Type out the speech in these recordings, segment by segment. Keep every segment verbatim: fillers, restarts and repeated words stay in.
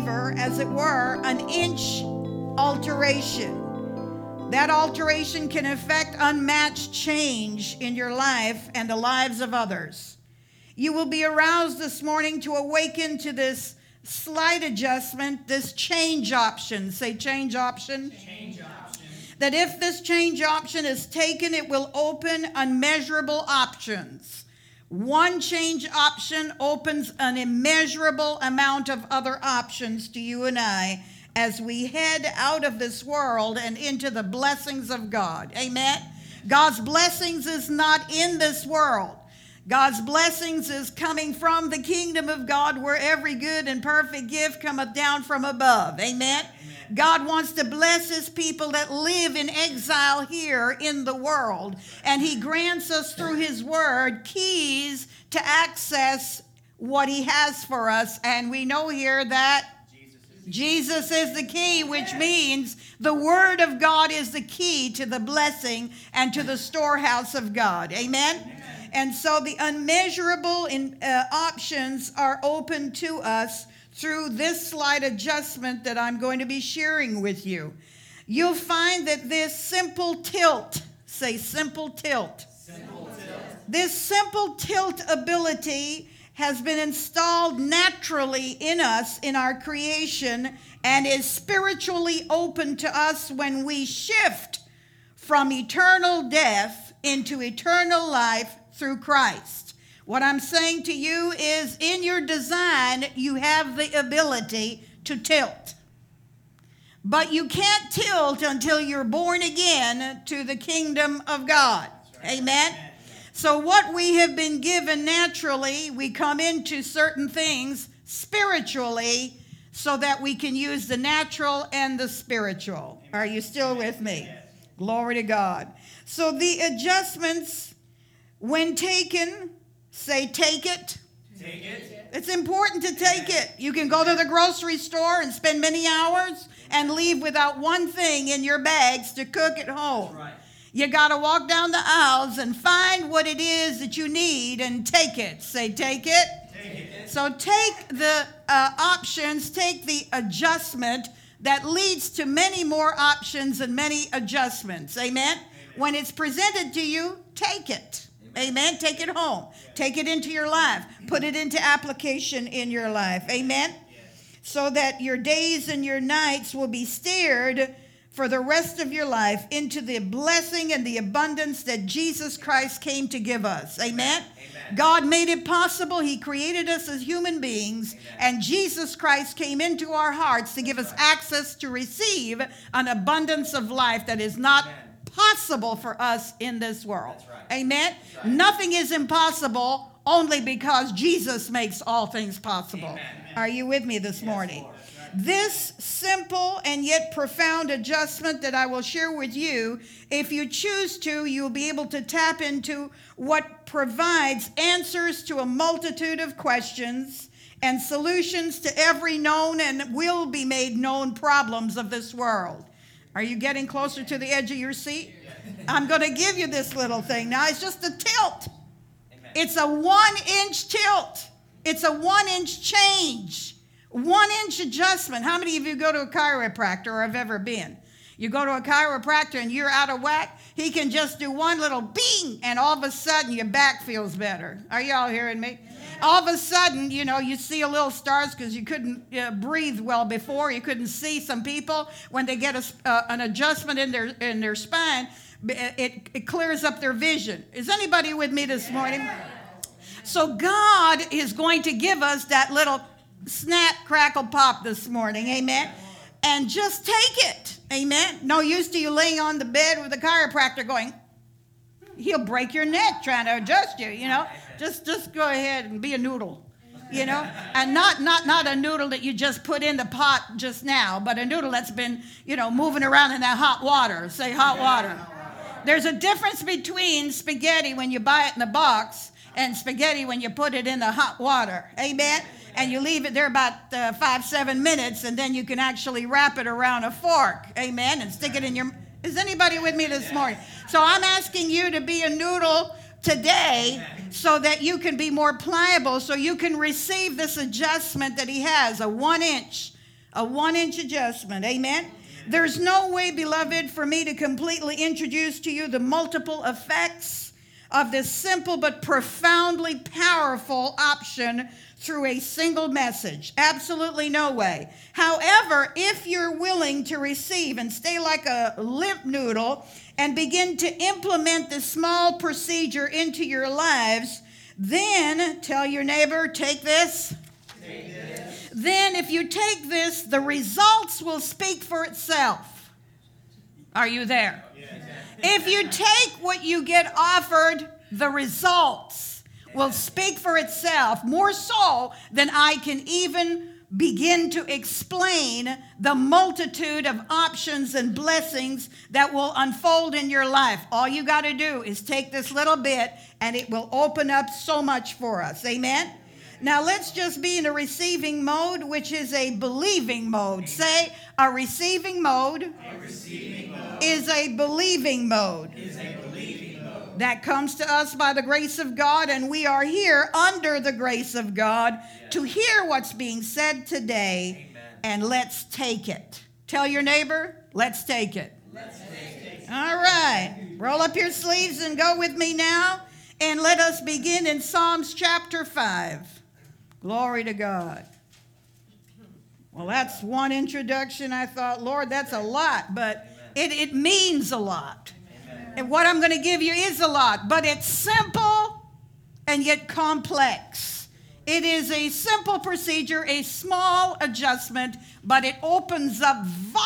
favor, as it were, an inch alteration. That alteration can affect unmatched change in your life and the lives of others. You will be aroused this morning to awaken to this slight adjustment, this change option. Say change option. Change option. That if this change option is taken, it will open unmeasurable options. One change option opens an immeasurable amount of other options to you and I as we head out of this world and into the blessings of God. Amen? God's blessings is not in this world. God's blessings is coming from the kingdom of God, where every good and perfect gift cometh down from above. Amen? Amen. God wants to bless his people that live in exile here in the world. And he grants us through his word keys to access what he has for us. And we know here that Jesus is the key, which means the word of God is the key to the blessing and to the storehouse of God. Amen? Amen. And so the unmeasurable in, uh, options are open to us through this slight adjustment that I'm going to be sharing with you. You'll find that this simple tilt, say simple tilt. Simple tilt. This simple tilt ability has been installed naturally in us in our creation and is spiritually open to us when we shift from eternal death into eternal life through Christ. What I'm saying to you is, in your design, you have the ability to tilt. But you can't tilt until you're born again to the kingdom of God. Right. Amen? Amen. So what we have been given naturally, we come into certain things spiritually so that we can use the natural and the spiritual. Amen. Are you still with me? Yes. Glory to God. So the adjustments, when taken, say take it. Take it. It's important to take it. You can go to the grocery store and spend many hours and leave without one thing in your bags to cook at home. That's right. You got to walk down the aisles and find what it is that you need and take it. Say take it. Take it. So take the uh, options, take the adjustment that leads to many more options and many adjustments. Amen? Amen. When it's presented to you, take it. Amen. Amen. Take it home. Yeah. Take it into your life. Put it into application in your life. Amen. Yes. So that your days and your nights will be steered for the rest of your life into the blessing and the abundance that Jesus Christ came to give us. Amen. Amen. God made it possible. He created us as human beings. Amen. And Jesus Christ came into our hearts to give us access to receive an abundance of life that is not Amen. Possible for us in this world. That's right. Amen. That's right. Nothing is impossible only because Jesus makes all things possible. Amen. Are you with me this yes, morning? Lord. Right. This simple and yet profound adjustment that I will share with you, if you choose to, you'll be able to tap into what provides answers to a multitude of questions and solutions to every known and will be made known problems of this world. Are you getting closer to the edge of your seat? I'm going to give you this little thing. Now, it's just a tilt. Amen. It's a one-inch tilt. It's a one-inch change. One-inch adjustment. How many of you go to a chiropractor or have ever been? You go to a chiropractor and you're out of whack. He can just do one little bing, and all of a sudden your back feels better. Are y'all hearing me? All of a sudden, you know, you see a little stars because you couldn't uh, breathe well before. You couldn't see. Some people, when they get a, uh, an adjustment in their in their spine, it, it clears up their vision. Is anybody with me this morning? So God is going to give us that little snap, crackle, pop this morning. Amen. And just take it. Amen. No use to you laying on the bed with a chiropractor going, he'll break your neck trying to adjust you, you know. Just just go ahead and be a noodle, you know. And not, not, not a noodle that you just put in the pot just now, but a noodle that's been, you know, moving around in that hot water. Say hot water. There's a difference between spaghetti when you buy it in the box and spaghetti when you put it in the hot water. Amen. And you leave it there about uh, five, seven minutes, and then you can actually wrap it around a fork. Amen. And stick it in your... Is anybody with me this morning? So I'm asking you to be a noodle today so that you can be more pliable, so you can receive this adjustment that he has, a one-inch A one-inch adjustment. Amen? There's no way, beloved, for me to completely introduce to you the multiple effects of this simple but profoundly powerful option through a single message. Absolutely no way. However, if you're willing to receive and stay like a limp noodle and begin to implement this small procedure into your lives, then tell your neighbor, take this. Take this. Then if you take this, the results will speak for itself. Are you there? Yes. If you take what you get offered, the results will speak for itself, more so than I can even begin to explain the multitude of options and blessings that will unfold in your life. All you got to do is take this little bit and it will open up so much for us. Amen? Now let's just be in a receiving mode, which is a believing mode. Say, a receiving mode, A receiving mode is a believing mode. is a believing mode. That comes to us by the grace of God, and we are here under the grace of God to hear what's being said today, Amen. and let's take it. Tell your neighbor, let's take it. Let's take it. All right. Roll up your sleeves and go with me now, and let us begin in Psalms chapter five. Glory to God. Well, that's one introduction. I thought, Lord, that's a lot, but it, it means a lot. Amen. And what I'm going to give you is a lot, but it's simple and yet complex. It is a simple procedure, a small adjustment, but it opens up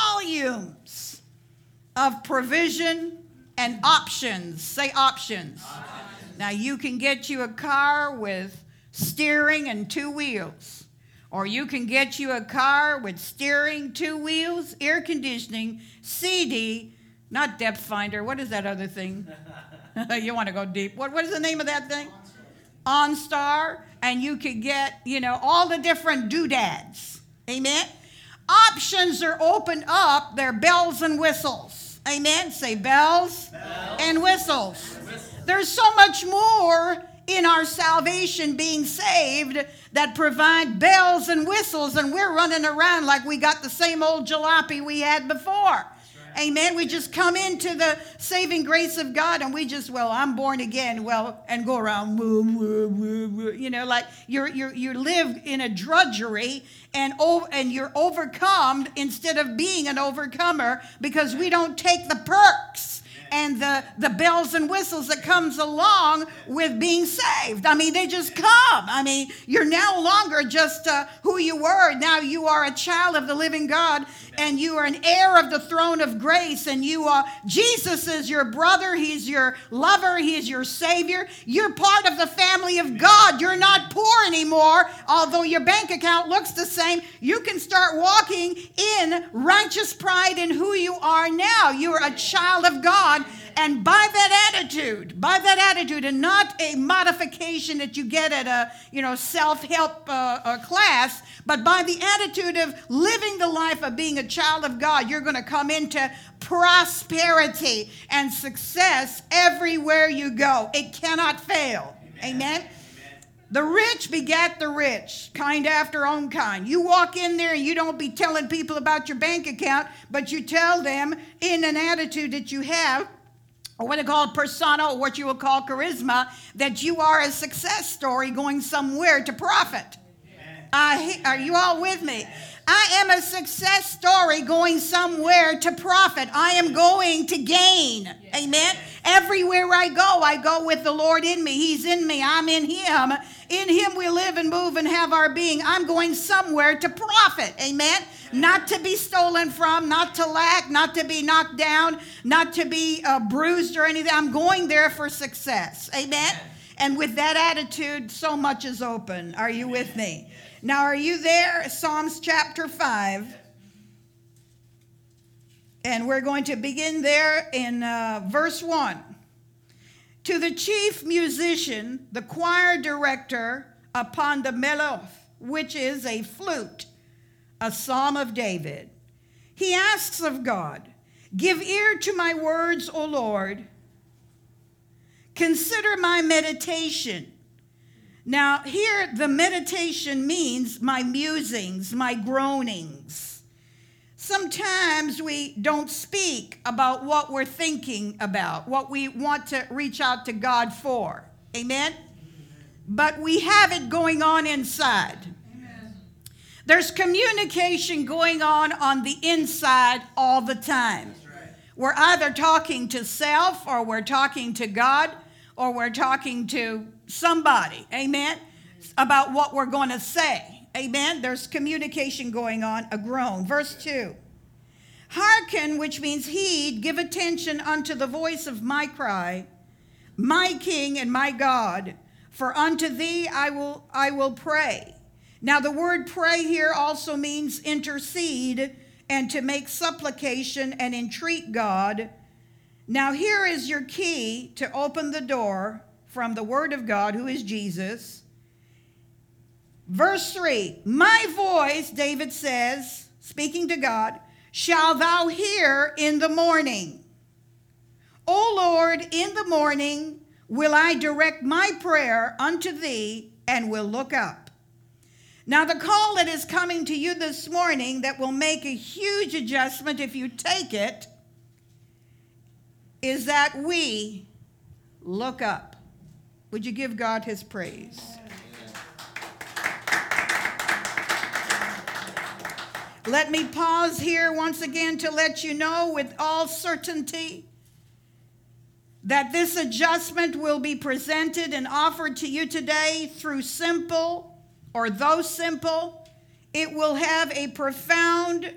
volumes of provision and options. Say options. Options. Now, you can get you a car with steering and two wheels. Or you can get you a car with steering, two wheels, air conditioning, C D, not depth finder. What is that other thing? You want to go deep. What, what is the name of that thing? OnStar. And you could get, you know, all the different doodads. Amen? Options are opened up. They're bells and whistles. Amen? Say bells, Bells and whistles. and whistles. There's so much more in our salvation, being saved, that provide bells and whistles, and we're running around like we got the same old jalopy we had before. Right. Amen. We just come into the saving grace of God, and we just, well, I'm born again, well, and go around, woo, woo, woo, woo, you know, like you're you're you live in a drudgery, and oh, and you're overcome instead of being an overcomer, because we don't take the perks and the, the bells and whistles that comes along with being saved. I mean, they just come. I mean, you're no longer just uh, who you were. Now you are a child of the living God, and you are an heir of the throne of grace, and you are, Jesus is your brother, he's your lover, he's your savior. You're part of the family of God. You're not poor anymore, although your bank account looks the same. You can start walking in righteous pride in who you are now. You're a child of God. And by that attitude, by that attitude, and not a modification that you get at a, you know, self-help uh, uh, class, but by the attitude of living the life of being a child of God, you're going to come into prosperity and success everywhere you go. It cannot fail. Amen? Amen? The rich begat the rich, kind after own kind. You walk in there and you don't be telling people about your bank account, but you tell them in an attitude that you have, or what they call persona, or what you will call charisma, that you are a success story going somewhere to profit. Uh, are you all with me? I am a success story going somewhere to profit. I am going to gain. Amen. Everywhere I go, I go with the Lord in me. He's in me. I'm in him. In him we live and move and have our being. I'm going somewhere to profit. Amen. Not to be stolen from, not to lack, not to be knocked down, not to be uh, bruised or anything. I'm going there for success. Amen. And with that attitude, so much is open. Are you with me? Now, are you there? Psalms chapter five. And we're going to begin there in uh, verse one. To the chief musician, the choir director upon the meloth, which is a flute, a psalm of David. He asks of God, give ear to my words, O Lord. Consider my meditation. Now, here the meditation means my musings, my groanings. sometimes we don't speak about what we're thinking about, what we want to reach out to God for. Amen? But we have it going on inside. Amen. There's communication going on on the inside all the time. That's right. We're either talking to self, or we're talking to God, or we're talking to somebody. Amen? About what we're going to say. Amen. There's communication going on, a groan. Verse two. Hearken, which means heed, give attention unto the voice of my cry, my King and my God, for unto thee I will I will pray. Now the word pray here also means intercede and to make supplication and entreat God. Now here is your key to open the door from the word of God, who is Jesus. Verse three, my voice, David says, speaking to God, shall thou hear in the morning. O Lord, in the morning will I direct my prayer unto thee and will look up. Now the call that is coming to you this morning that will make a huge adjustment if you take it is that we look up. Would you give God his praise? Let me pause here once again to let you know with all certainty that this adjustment will be presented and offered to you today through simple or though simple. It will have a profound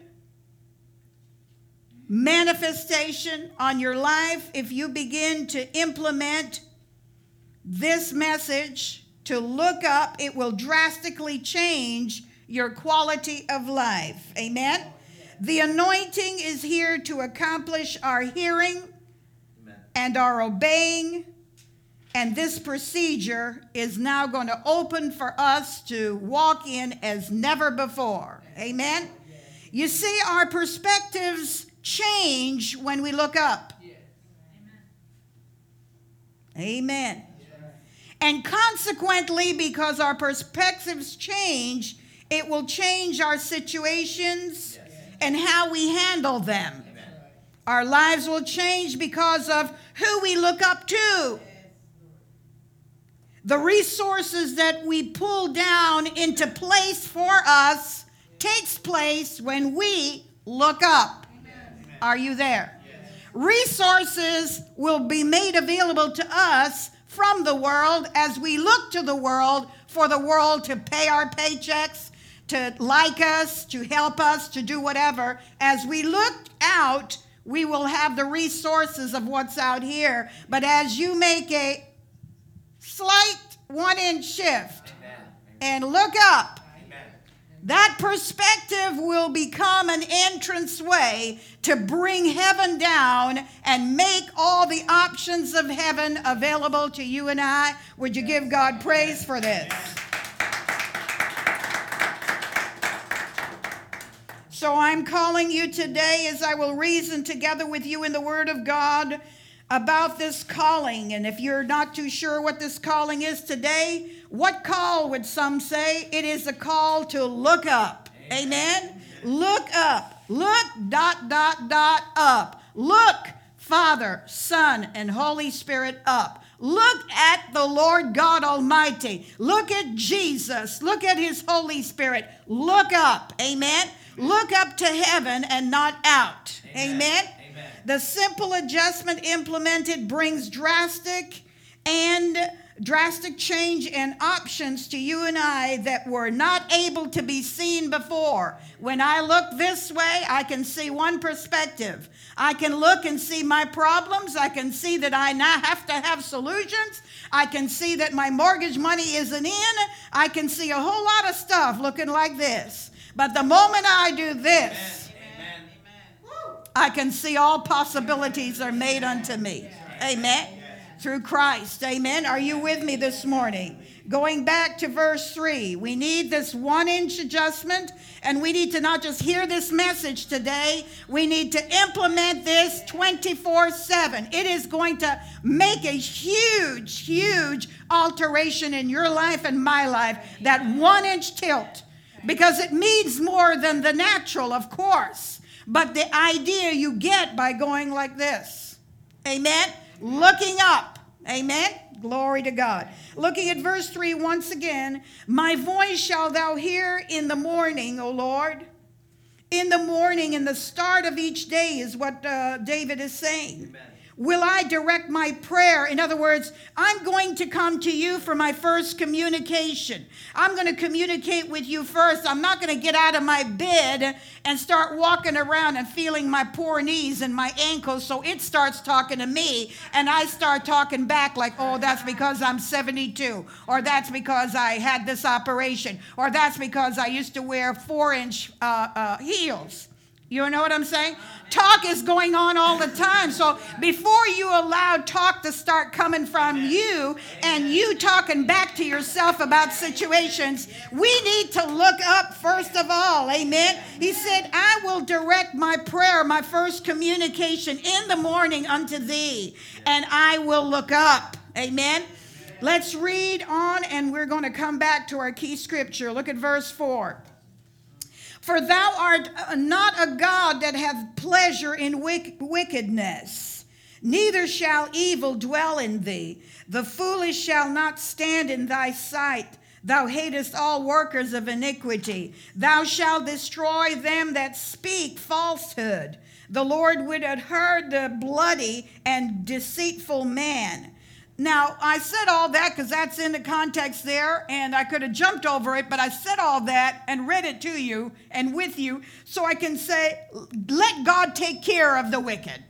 manifestation on your life if you begin to implement this message to look up. It will drastically change your quality of life. Amen. The anointing is here to accomplish our hearing Amen. And our obeying. And this procedure is now going to open for us to walk in as never before. Amen. You see, our perspectives change when we look up. Amen. And consequently, because our perspectives change, it will change our situations yes. and how we handle them. Amen. Our lives will change because of who we look up to. The resources that we pull down into place for us takes place when we look up. Amen. Are you there? Yes. Resources will be made available to us from the world as we look to the world for the world to pay our paychecks, to like us, to help us, to do whatever. As we look out, we will have the resources of what's out here. But as you make a slight one-inch shift Amen. And look up, Amen. That perspective will become an entrance way to bring heaven down and make all the options of heaven available to you and I. Would you give God praise for this? So I'm calling you today as I will reason together with you in the Word of God about this calling. And if you're not too sure what this calling is today, what call would some say? It is a call to look up. Amen. Amen. Look up. Look dot dot dot up. Look, Father, Son, and Holy Spirit up. Look at the Lord God Almighty. Look at Jesus. Look at his Holy Spirit. Look up. Amen. Look up to heaven and not out. Amen. Amen. Amen. The simple adjustment implemented brings drastic and drastic change and options to you and I that were not able to be seen before. When I look this way, I can see one perspective. I can look and see my problems. I can see that I now have to have solutions. I can see that my mortgage money isn't in. I can see a whole lot of stuff looking like this. But the moment I do this, Amen. Amen. I can see all possibilities are made unto me. Amen. Through Christ. Amen. Are you with me this morning? Going back to verse three, we need this one-inch adjustment, and we need to not just hear this message today. We need to implement this twenty-four seven. It is going to make a huge, huge alteration in your life and my life, that one-inch tilt. Because it means more than the natural, of course. but the idea you get by going like this. Amen? Looking up. Amen? Glory to God. Looking at verse three once again. My voice shalt thou hear in the morning, O Lord. In the morning, in the start of each day is what uh, David is saying. Amen. Will I direct my prayer? In other words, I'm going to come to you for my first communication. I'm going to communicate with you first. I'm not going to get out of my bed and start walking around and feeling my poor knees and my ankles, so it starts talking to me, and I start talking back like, oh, that's because I'm seventy-two, or that's because I had this operation, or that's because I used to wear four-inch uh, uh, heels. You know what I'm saying? Talk is going on all the time. So before you allow talk to start coming from you and you talking back to yourself about situations, we need to look up first of all. Amen. He said, I will direct my prayer, my first communication in the morning unto thee, and I will look up. Amen. Let's read on, and we're going to come back to our key scripture. Look at verse four. For thou art not a God that hath pleasure in wickedness, neither shall evil dwell in thee. The foolish shall not stand in thy sight. Thou hatest all workers of iniquity. Thou shalt destroy them that speak falsehood. The Lord would have heard the bloody and deceitful man. Now, I said all that because that's in the context there, and I could have jumped over it, but I said all that and read it to you and with you so I can say, let God take care of the wicked.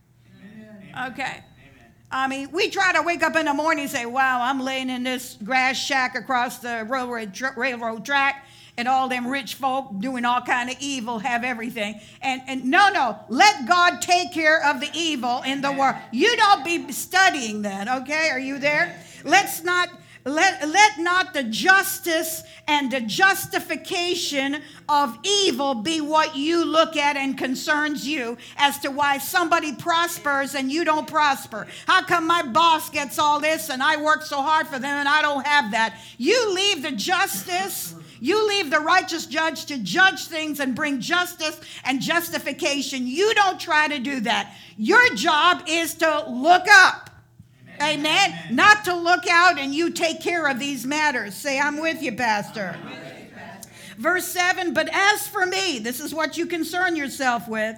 Amen. Okay. Amen. I mean, we try to wake up in the morning and say, wow, I'm laying in this grass shack across the railroad, railroad track, and all them rich folk doing all kind of evil have everything. And, and no, no, let God take care of the evil in the world. You don't be studying that, okay? Are you there? Let's not, let, let not the justice and the justification of evil be what you look at and concerns you as to why somebody prospers and you don't prosper. How come my boss gets all this and I work so hard for them and I don't have that? You leave the justice... You leave the righteous judge to judge things and bring justice and justification. You don't try to do that. Your job is to look up. Amen. Amen. Amen. Not to look out and you take care of these matters. Say, I'm with you, Pastor. I'm with you, Pastor. Verse seven, but as for me, this is what you concern yourself with.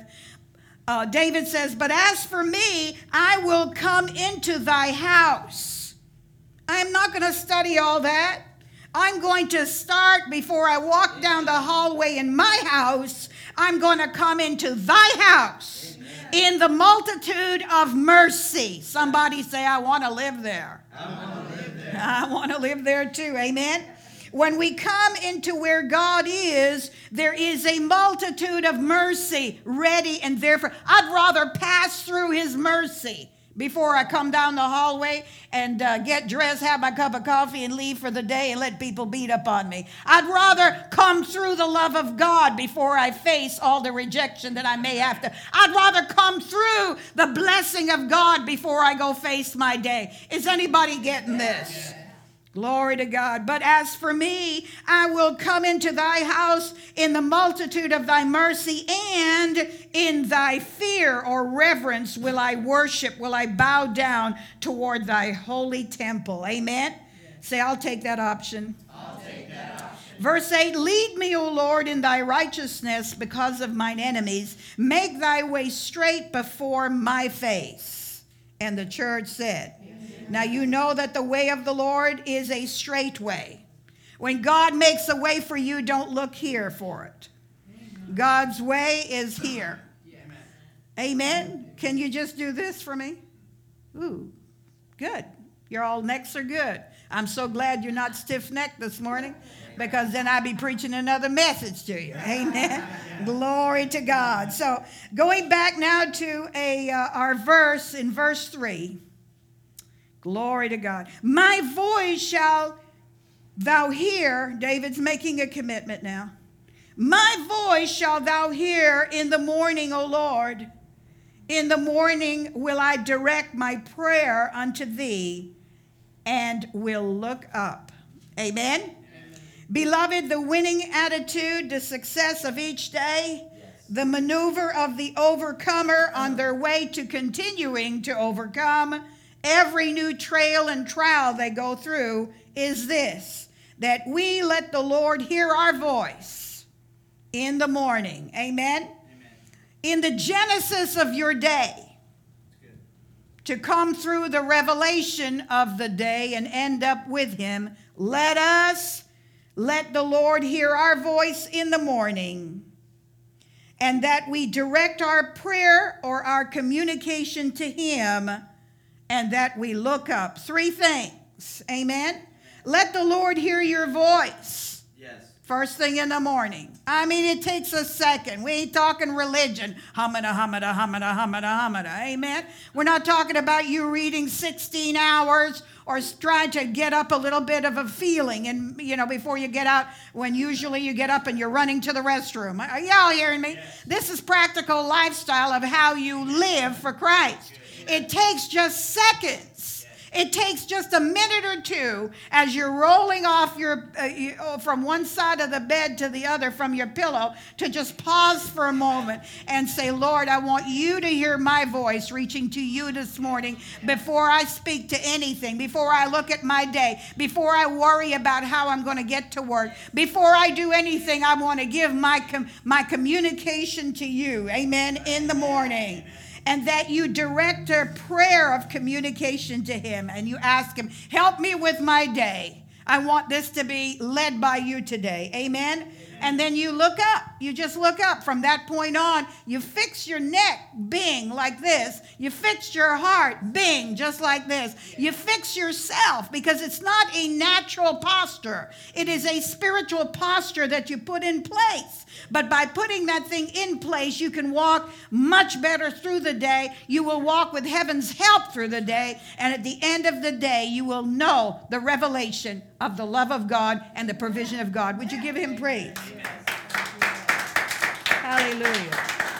Uh, David says, but as for me, I will come into thy house. I'm not going to study all that. I'm going to start before I walk down the hallway in my house. I'm going to come into thy house. Amen. In the multitude of mercy. Somebody say, I want to live there. I want to live there. I want to live there too. Amen. When we come into where God is, there is a multitude of mercy ready and therefore I'd rather pass through his mercy before I come down the hallway and uh, get dressed, have my cup of coffee, and leave for the day and let people beat up on me. I'd rather come through the love of God before I face all the rejection that I may have to. I'd rather come through the blessing of God before I go face my day. Is anybody getting this? Glory to God. But as for me, I will come into thy house in the multitude of thy mercy, and in thy fear or reverence will I worship, will I bow down toward thy holy temple. Amen. Yes. Say, I'll take that option. I'll take that option. Verse eight, lead me, O Lord, in thy righteousness because of mine enemies. Make thy way straight before my face. And the church said, now you know that the way of the Lord is a straight way. When God makes a way for you, don't look here for it. God's way is here. Amen. Can you just do this for me? Ooh, good. Your all necks are good. I'm so glad you're not stiff-necked this morning, because then I'd be preaching another message to you. Amen. Glory to God. So going back now to a uh, our verse in verse three. Glory to God. My voice shall thou hear. David's making a commitment now. My voice shall thou hear in the morning, O Lord. In the morning will I direct my prayer unto thee, and will look up. Amen? Amen. Beloved, the winning attitude, the success of each day, yes. the maneuver of the overcomer on their way to continuing to overcome every new trail and trial they go through is this, that we let the Lord hear our voice in the morning. Amen? Amen. In the genesis of your day, to come through the revelation of the day and end up with him, let us let the Lord hear our voice in the morning, and that we direct our prayer or our communication to him, and that we look up. Three things. Amen? Let the Lord hear your voice. Yes. First thing in the morning. I mean, it takes a second. We ain't talking religion. Hamada, hamada, hamada, hamada, hamada. Amen? We're not talking about you reading sixteen hours or trying to get up a little bit of a feeling, and you know, before you get out, when usually you get up and you're running to the restroom. Are y'all hearing me? Yes. This is practical lifestyle of how you live for Christ. It takes just seconds. It takes just a minute or two as you're rolling off your uh, you, oh, from one side of the bed to the other from your pillow to just pause for a moment and say, Lord, I want you to hear my voice reaching to you this morning before I speak to anything, before I look at my day, before I worry about how I'm going to get to work, before I do anything. I want to give my com- my communication to you, amen, in the morning. And that you direct a prayer of communication to him, and you ask him, help me with my day. I want this to be led by you today. Amen? Amen. And then you look up. You just look up. From that point on, you fix your neck, bing, like this. You fix your heart, bing, just like this. You fix yourself, because it's not a natural posture. It is a spiritual posture that you put in place. But by putting that thing in place, you can walk much better through the day. You will walk with heaven's help through the day. And at the end of the day, you will know the revelation of the love of God and the provision of God. Would you give him praise? Amen. Hallelujah.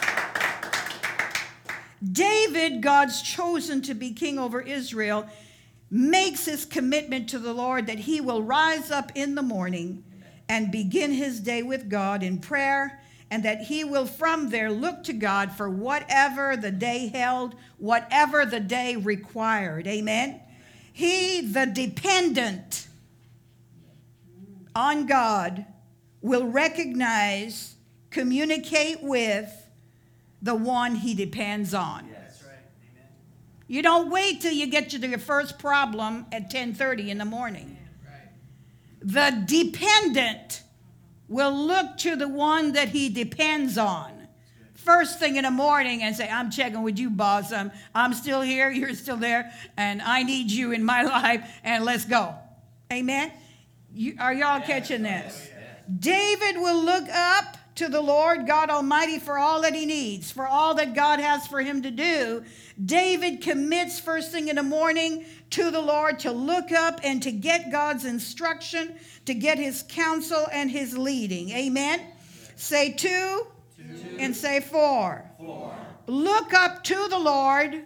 David, God's chosen to be king over Israel, makes his commitment to the Lord that he will rise up in the morning and begin his day with God in prayer, and that he will from there look to God for whatever the day held, whatever the day required. Amen? He, the dependent on God, will recognize, communicate with the one he depends on. That's right. Amen. You don't wait till you get to your first problem at ten thirty in the morning. The dependent will look to the one that he depends on first thing in the morning and say, I'm checking with you, boss. I'm, I'm still here. You're still there. And I need you in my life. And let's go. Amen. You, are y'all yes. catching this? Oh, yes. David will look up to the Lord God Almighty for all that he needs, for all that God has for him to do. David commits first thing in the morning to the Lord to look up and to get God's instruction, to get his counsel and his leading. Amen? Yes. Say two, two and say four. four. Look up to the Lord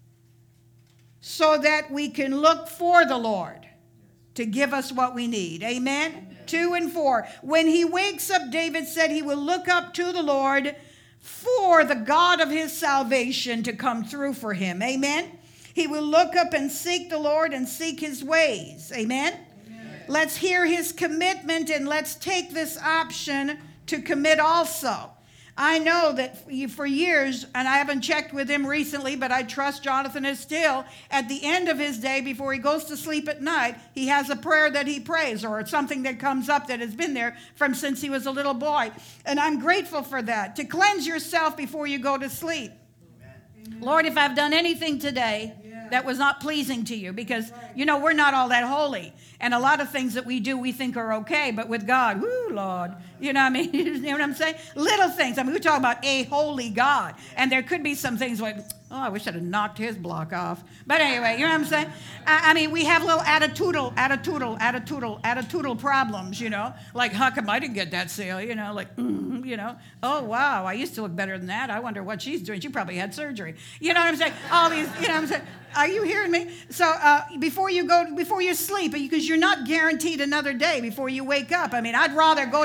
so that we can look for the Lord to give us what we need. Amen? Amen. Two and four. When he wakes up, David said he will look up to the Lord for the God of his salvation to come through for him. Amen? He will look up and seek the Lord and seek his ways. Amen? Amen. Let's hear his commitment, and let's take this option to commit also. I know that for years, and I haven't checked with him recently, but I trust Jonathan is still, at the end of his day, before he goes to sleep at night, he has a prayer that he prays, or something that comes up that has been there from since he was a little boy. And I'm grateful for that. To cleanse yourself before you go to sleep. Amen. Lord, if I've done anything today that was not pleasing to you, because, you know, we're not all that holy. And a lot of things that we do, we think are okay, but with God, whoo, Lord, you know what I mean? You know what I'm saying? Little things. I mean, we're talking about a holy God. And there could be some things like, oh, I wish I'd have knocked his block off. But anyway, you know what I'm saying? I, I mean, we have little attitudinal, attitudinal, attitudinal, attitudinal problems, you know? Like, how come I didn't get that sale? You know, like, mm, you know, oh, wow, I used to look better than that. I wonder what she's doing. She probably had surgery. You know what I'm saying? All these, you know what I'm saying? Are you hearing me? So uh, before you go, before you sleep, because you're not guaranteed another day before you wake up. I mean, I'd rather go to bed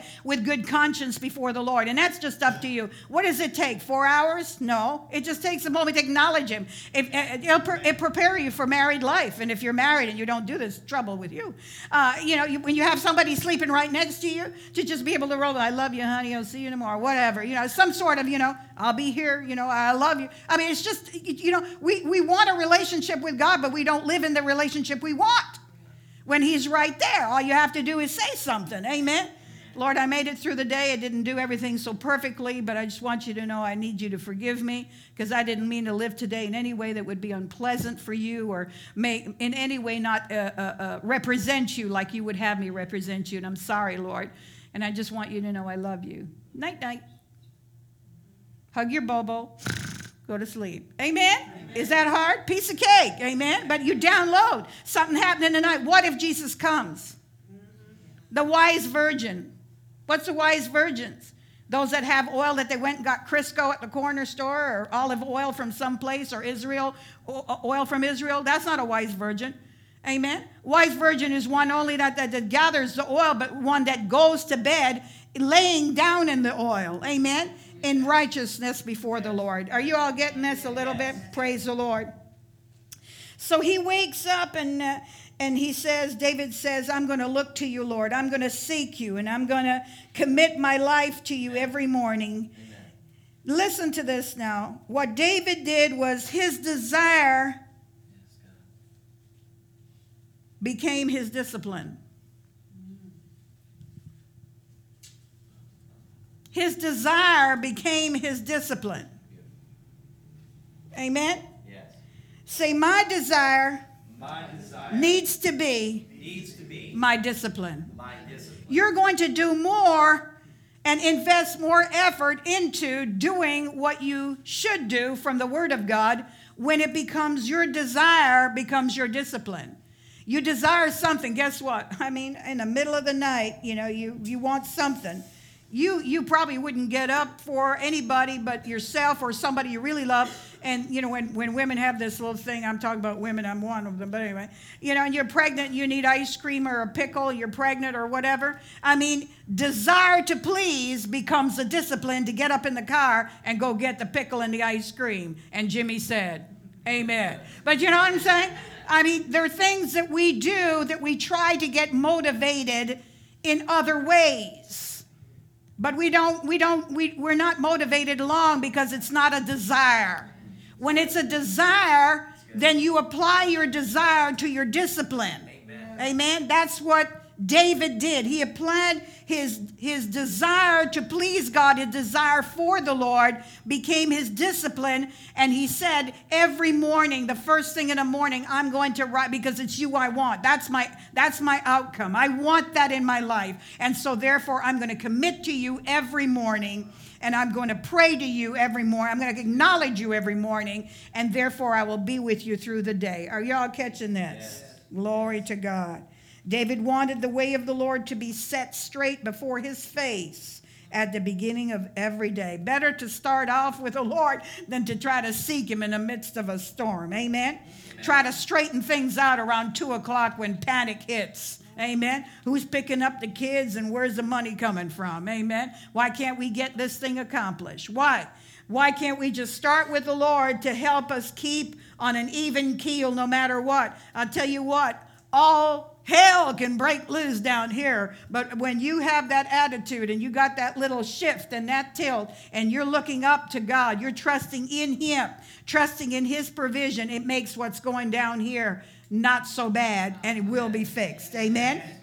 with good conscience before the Lord. And that's just up to you. What does it take? Four hours? No. It just takes a moment to acknowledge him. It, it, it'll, pre- it prepare you for married life. And if you're married and you don't do this, trouble with you. Uh, you know, you, when you have somebody sleeping right next to you, to just be able to roll, I love you, honey, I'll see you tomorrow, whatever. You know, some sort of, you know, I'll be here, you know, I love you. I mean, it's just, you know, we, we want a relationship with God, but we don't live in the relationship we want. When he's right there, all you have to do is say something. Amen. Lord, I made it through the day. I didn't do everything so perfectly, but I just want you to know I need you to forgive me because I didn't mean to live today in any way that would be unpleasant for you or may in any way not uh, uh, uh, represent you like you would have me represent you. And I'm sorry, Lord. And I just want you to know I love you. Night, night. Hug your Bobo. Go to sleep. Amen? Amen? Is that hard? Piece of cake. Amen? But you download. Something happening tonight. What if Jesus comes? The wise virgin. What's the wise virgins? Those that have oil that they went and got Crisco at the corner store or olive oil from someplace or Israel, oil from Israel. That's not a wise virgin. Amen? Wise virgin is one only that, that, that gathers the oil, but one that goes to bed laying down in the oil. Amen? In righteousness before the Lord. Are you all getting this a little bit? Praise the Lord. So he wakes up and uh, and he says, David says, I'm going to look to you, Lord. I'm going to seek you and I'm going to commit my life to you every morning. Amen. Listen to this now. What David did was his desire became his discipline. His desire became his discipline. Amen? Yes. Say, my desire, my desire needs to be, needs to be my discipline. My discipline. You're going to do more and invest more effort into doing what you should do from the Word of God when it becomes your desire, becomes your discipline. You desire something, guess what? I mean, in the middle of the night, you know, you, you want something. You you probably wouldn't get up for anybody but yourself or somebody you really love. And, you know, when, when women have this little thing, I'm talking about women, I'm one of them, but anyway. You know, and you're pregnant, you need ice cream or a pickle, you're pregnant or whatever. I mean, desire to please becomes a discipline to get up in the car and go get the pickle and the ice cream. And Jimmy said, amen. But you know what I'm saying? I mean, there are things that we do that we try to get motivated in other ways. But we don't, we don't, we, we're not motivated long because it's not a desire. When it's a desire, then you apply your desire to your discipline. Amen. Amen. That's what David did. He applied his, his desire to please God, his desire for the Lord became his discipline. And he said, every morning, the first thing in the morning, I'm going to write because it's you I want. That's my, that's my outcome. I want that in my life. And so therefore, I'm going to commit to you every morning. And I'm going to pray to you every morning. I'm going to acknowledge you every morning. And therefore, I will be with you through the day. Are y'all catching this? Yes. Glory to God. David wanted the way of the Lord to be set straight before his face at the beginning of every day. Better to start off with the Lord than to try to seek him in the midst of a storm. Amen? Amen. Try to straighten things out around two o'clock when panic hits. Amen. Who's picking up the kids and where's the money coming from? Amen. Why can't we get this thing accomplished? Why? Why can't we just start with the Lord to help us keep on an even keel no matter what? I'll tell you what, all hell can break loose down here. But when you have that attitude and you got that little shift and that tilt and you're looking up to God, you're trusting in him, trusting in his provision, it makes what's going down here not so bad, and it will be fixed. Amen? Amen?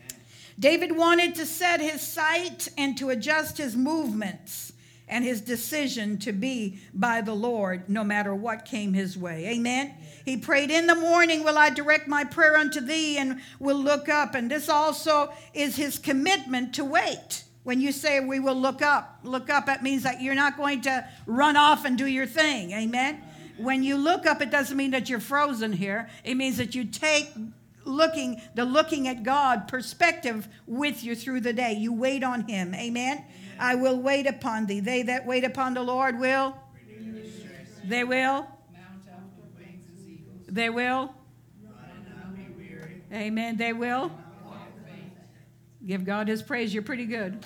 David wanted to set his sight and to adjust his movements and his decision to be by the Lord no matter what came his way. Amen? He prayed, in the morning will I direct my prayer unto thee and will look up. And this also is his commitment to wait. When you say we will look up, look up, that means that you're not going to run off and do your thing. Amen? When you look up, it doesn't mean that you're frozen here. It means that you take looking, the looking at God perspective with you through the day. You wait on him. Amen? Amen. I will wait upon thee. They that wait upon the Lord will? They will? Mount up with wings as eagles. They will? Run and not be weary. Amen. They will? Give God his praise. You're pretty good.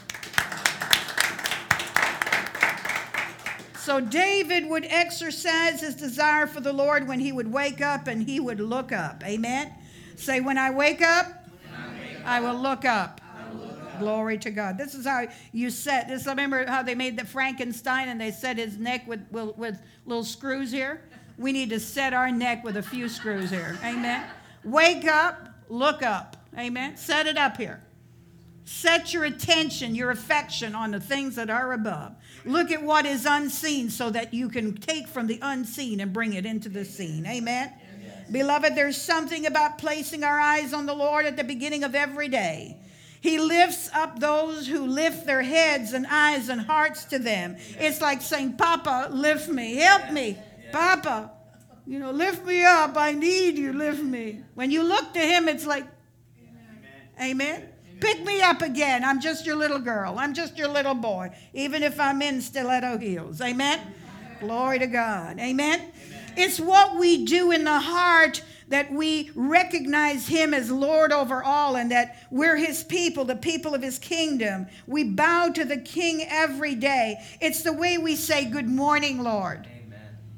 So David would exercise his desire for the Lord when he would wake up and he would look up. Amen. Say, when I wake up, I, wake up I will look up. I will look up. Glory to God. This is how you set this. Remember how they made the Frankenstein and they set his neck with, with, with little screws here? We need to set our neck with a few screws here. Amen. Wake up, look up. Amen. Set it up here. Set your attention, your affection on the things that are above. Look at what is unseen so that you can take from the unseen and bring it into the seen. Amen? Yes. Beloved, there's something about placing our eyes on the Lord at the beginning of every day. He lifts up those who lift their heads and eyes and hearts to them. It's like saying, Papa, lift me. Help me. Papa, you know, lift me up. I need you. Lift me. When you look to him, it's like, amen. Amen. Pick me up again. I'm just your little girl. I'm just your little boy, even if I'm in stiletto heels. Amen? Amen. Glory to God. Amen? Amen? It's what we do in the heart that we recognize him as Lord over all and that we're his people, the people of his kingdom. We bow to the King every day. It's the way we say, good morning, Lord. Amen.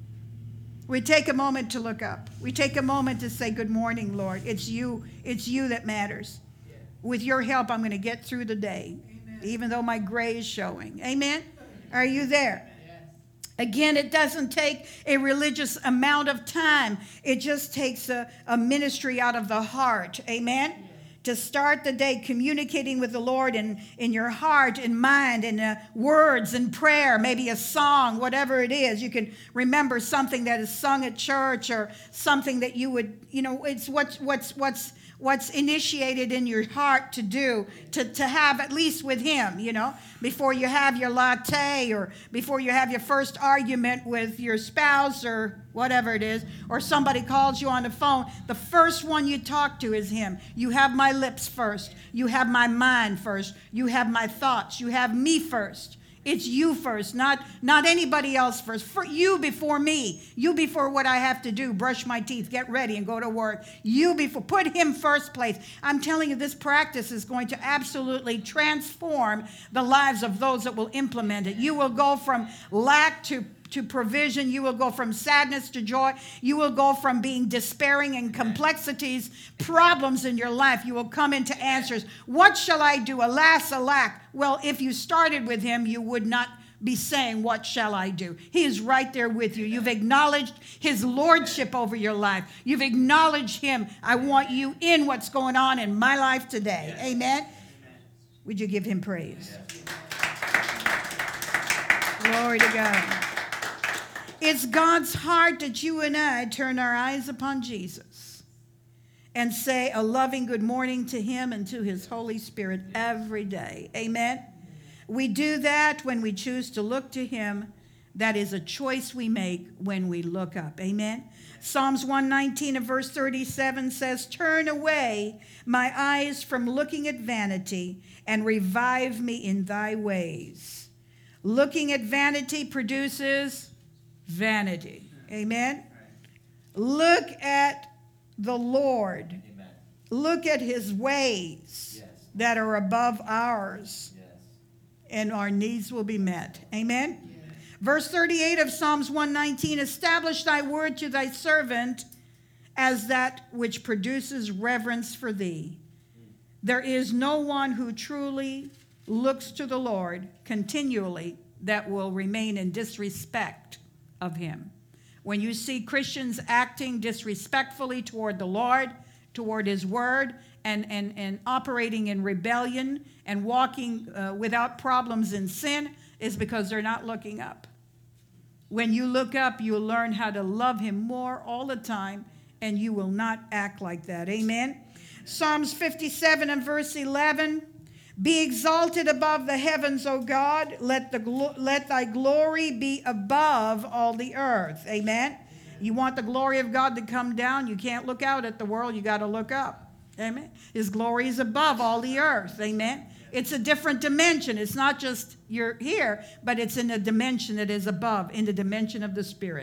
We take a moment to look up. We take a moment to say, good morning, Lord. It's you. It's you that matters. With your help, I'm going to get through the day, amen, even though my gray is showing. Amen? Are you there? Yes. Again, it doesn't take a religious amount of time. It just takes a, a ministry out of the heart. Amen? Yes. To start the day communicating with the Lord in, in your heart and mind and uh, words and prayer, maybe a song, whatever it is. You can remember something that is sung at church or something that you would, you know, it's what's, what's, what's, what's initiated in your heart to do, to, to have at least with him, you know, before you have your latte or before you have your first argument with your spouse or whatever it is, or somebody calls you on the phone, the first one you talk to is him. You have my lips first. You have my mind first. You have my thoughts. You have me first. It's you first, not, not anybody else first. For you before me. You before what I have to do, brush my teeth, get ready, and go to work. You before, put him first place. I'm telling you, this practice is going to absolutely transform the lives of those that will implement it. You will go from lack to to provision. You will go from sadness to joy. You will go from being despairing and complexities, problems in your life. You will come into answers. What shall I do? Alas, alack. Well, if you started with him, you would not be saying, what shall I do? He is right there with you. You've acknowledged his lordship over your life. You've acknowledged him. I want you in what's going on in my life today. Yes. Amen? Amen. Would you give him praise? Yes. Glory to God. It's God's heart that you and I turn our eyes upon Jesus and say a loving good morning to him and to his Holy Spirit every day. Amen? We do that when we choose to look to him. That is a choice we make when we look up. Amen? Psalms one nineteen and verse thirty-seven says, turn away my eyes from looking at vanity and revive me in thy ways. Looking at vanity produces vanity. Amen? Look at the Lord. Amen. Look at his ways, yes, that are above ours, yes, and our needs will be met. Amen? Yes. Verse thirty-eight of Psalms one nineteen, establish thy word to thy servant as that which produces reverence for thee. There is no one who truly looks to the Lord continually that will remain in disrespect of him. When you see Christians acting disrespectfully toward the Lord, toward his word, and, and, and operating in rebellion and walking uh, without problems in sin, is because they're not looking up. When you look up, you'll learn how to love him more all the time, and you will not act like that. Amen? Psalms fifty-seven and verse eleven, be exalted above the heavens, O God. Let the glo- let thy glory be above all the earth. Amen? You want the glory of God to come down? You can't look out at the world. You got to look up. Amen? His glory is above all the earth. Amen? It's a different dimension. It's not just you're here, but it's in a dimension that is above, in the dimension of the Spirit.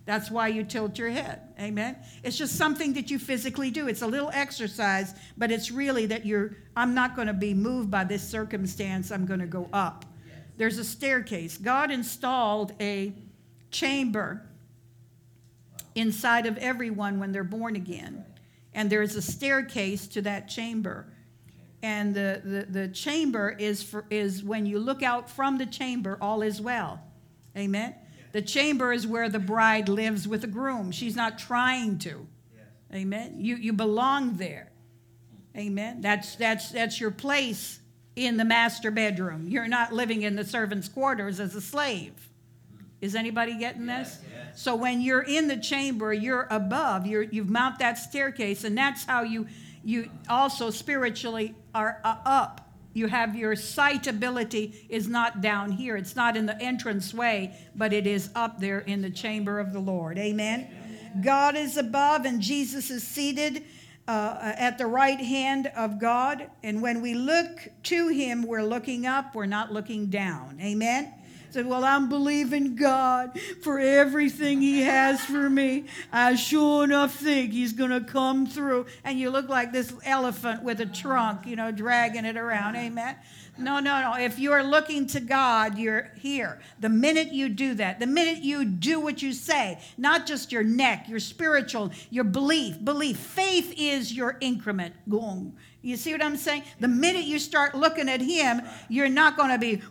That's why you tilt your head. Amen. It's just something that you physically do. It's a little exercise, but it's really that you're, I'm not going to be moved by this circumstance. I'm going to go up. There's a staircase. God installed a chamber inside of everyone when they're born again. And there's a staircase to that chamber. And the, the, the chamber is, for, is when you look out from the chamber, all is well. Amen? The chamber is where the bride lives with the groom. She's not trying to. Amen? You, you belong there. Amen? That's, that's, that's your place in the master bedroom. You're not living in the servant's quarters as a slave. Is anybody getting this? Yes. So when you're in the chamber, you're above. You're, you've mounted that staircase, and that's how you, you also spiritually are uh, up. You have your sight ability is not down here. It's not in the entrance way, but it is up there in the chamber of the Lord. Amen? Amen. God is above, and Jesus is seated uh, at the right hand of God. And when we look to him, we're looking up. We're not looking down. Amen? Said, well, I'm believing God for everything he has for me. I sure enough think he's going to come through. And you look like this elephant with a trunk, you know, dragging it around. Amen? No, no, no. If you're looking to God, you're here. The minute you do that, the minute you do what you say, not just your neck, your spiritual, your belief, belief. Faith is your increment. Boom. You see what I'm saying? The minute you start looking at him, you're not going to be,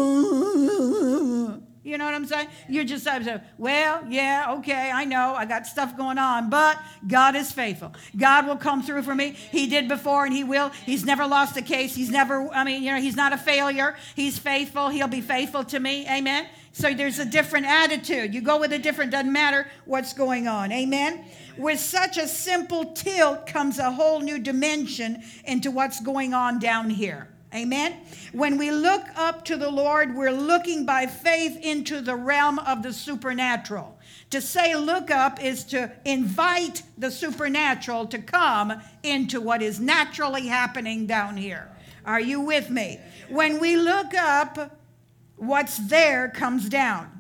you know what I'm saying? You're just, well, yeah, okay, I know, I got stuff going on, but God is faithful. God will come through for me. He did before and he will. He's never lost a case. He's never, I mean, you know, he's not a failure. He's faithful. He'll be faithful to me. Amen? So there's a different attitude. You go with a different, doesn't matter what's going on. Amen? With such a simple tilt comes a whole new dimension into what's going on down here. Amen? When we look up to the Lord, we're looking by faith into the realm of the supernatural. To say look up is to invite the supernatural to come into what is naturally happening down here. Are you with me? When we look up, what's there comes down.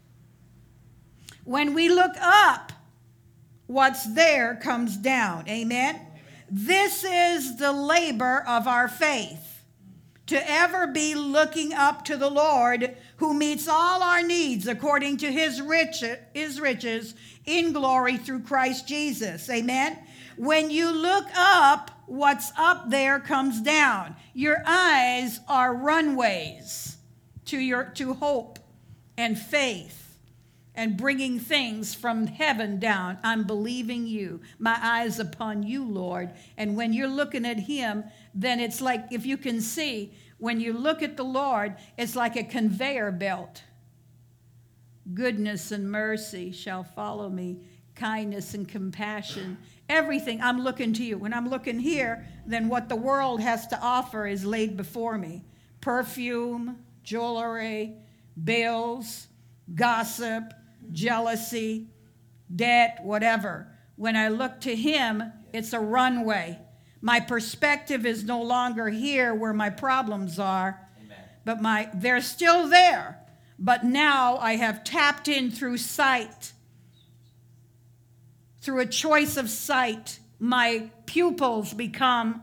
When we look up, what's there comes down. Amen? This is the labor of our faith. To ever be looking up to the Lord who meets all our needs according to his, rich, his riches in glory through Christ Jesus. Amen? When you look up, what's up there comes down. Your eyes are runways to your to hope and faith and bringing things from heaven down. I'm believing you. My eyes upon you, Lord. And when you're looking at him, then it's like, if you can see, when you look at the Lord, it's like a conveyor belt. Goodness and mercy shall follow me. Kindness and compassion. Everything, I'm looking to you. When I'm looking here, then what the world has to offer is laid before me. Perfume, jewelry, bills, gossip, jealousy, debt, whatever. When I look to him, it's a runway. My perspective is no longer here where my problems are, Amen. But my they're still there. But now I have tapped in through sight. Through a choice of sight, my pupils become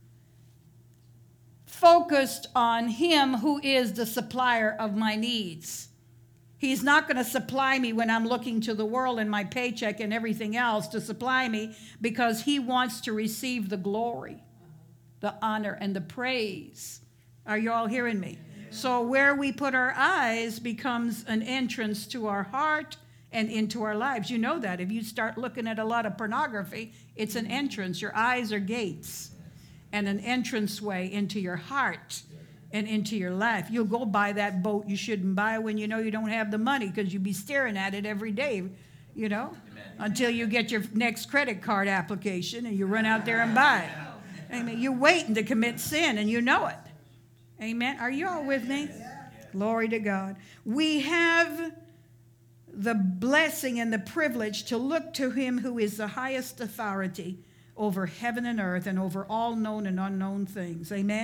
focused on him who is the supplier of my needs. He's not going to supply me when I'm looking to the world and my paycheck and everything else to supply me, because he wants to receive the glory, the honor, and the praise. Are you all hearing me? So where we put our eyes becomes an entrance to our heart and into our lives. You know that. If you start looking at a lot of pornography, it's an entrance. Your eyes are gates and an entranceway into your heart and into your life. You'll go buy that boat you shouldn't buy when you know you don't have the money, because you'll be staring at it every day, you know, Amen. Until you get your next credit card application and you run out there and buy it. Amen. You're waiting to commit sin and you know it. Amen. Are you all with me? Glory to God. We have the blessing and the privilege to look to him who is the highest authority over heaven and earth and over all known and unknown things. Amen.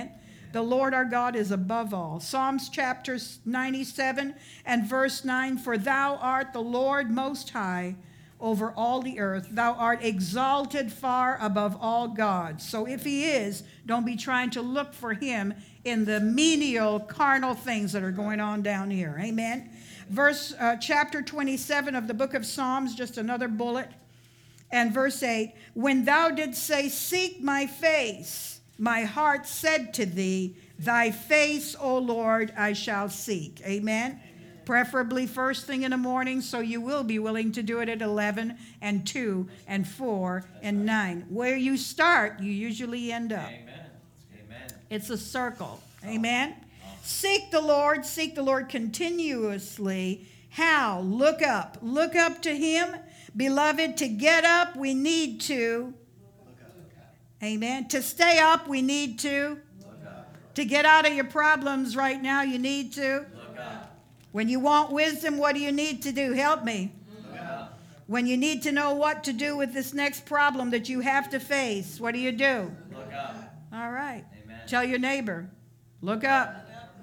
The Lord our God is above all. Psalms chapter ninety-seven and verse nine, for thou art the Lord most high over all the earth. Thou art exalted far above all gods. So if he is, don't be trying to look for him in the menial carnal things that are going on down here. Amen. Verse uh, chapter twenty-seven of the book of Psalms, just another bullet. And verse eight, when thou didst say, seek my face, my heart said to thee, thy face, O Lord, I shall seek. Amen? Amen. Preferably first thing in the morning, so you will be willing to do it at eleven and two and four and nine. Where you start, you usually end up. Amen. Amen. It's a circle. Amen? Seek the Lord. Seek the Lord continuously. How? Look up. Look up to him. Beloved, to get up, we need to. Amen. To stay up, we need to. To get out of your problems right now, you need to. When you want wisdom, what do you need to do? Help me. When you need to know what to do with this next problem that you have to face, what do you do? Look up. All right. Amen. Tell your neighbor, look up.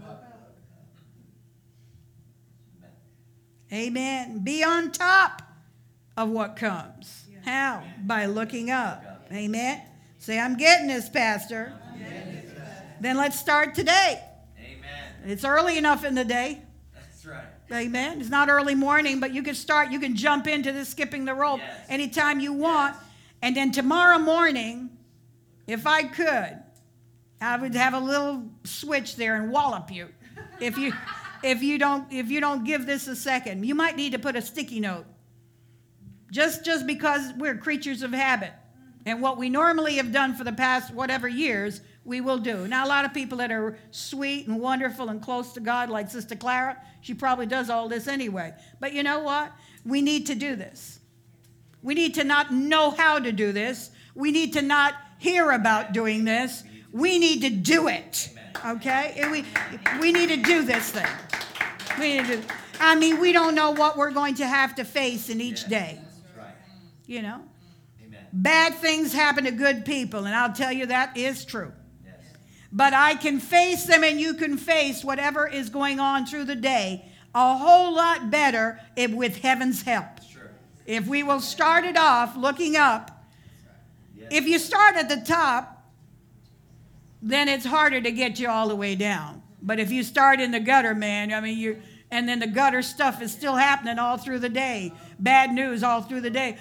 Amen. Be on top of what comes. How? By looking up. Amen. Say, I'm getting this, Pastor. Getting this, Pastor. Then let's start today. Amen. It's early enough in the day. That's right. Amen. It's not early morning, but you can start, you can jump into this skipping the rope Yes. anytime you want. Yes. And then tomorrow morning, if I could, I would have a little switch there and wallop you. If you if you don't if you don't give this a second. You might need to put a sticky note. Just just because we're creatures of habit. And what we normally have done for the past whatever years, we will do. Now, a lot of people that are sweet and wonderful and close to God, like Sister Clara, she probably does all this anyway. But you know what? We need to do this. We need to not know how to do this. We need to not hear about doing this. We need to do it. Okay? And we, we need to do this thing. We need to, I mean, we don't know what we're going to have to face in each day. You know? Bad things happen to good people, and I'll tell you that is true. Yes. But I can face them, and you can face whatever is going on through the day a whole lot better if, with heaven's help. Sure. If we will start it off looking up. Yes. If you start at the top, then it's harder to get you all the way down. But if you start in the gutter, man, I mean, you're... And then the gutter stuff is still happening all through the day. Bad news all through the day.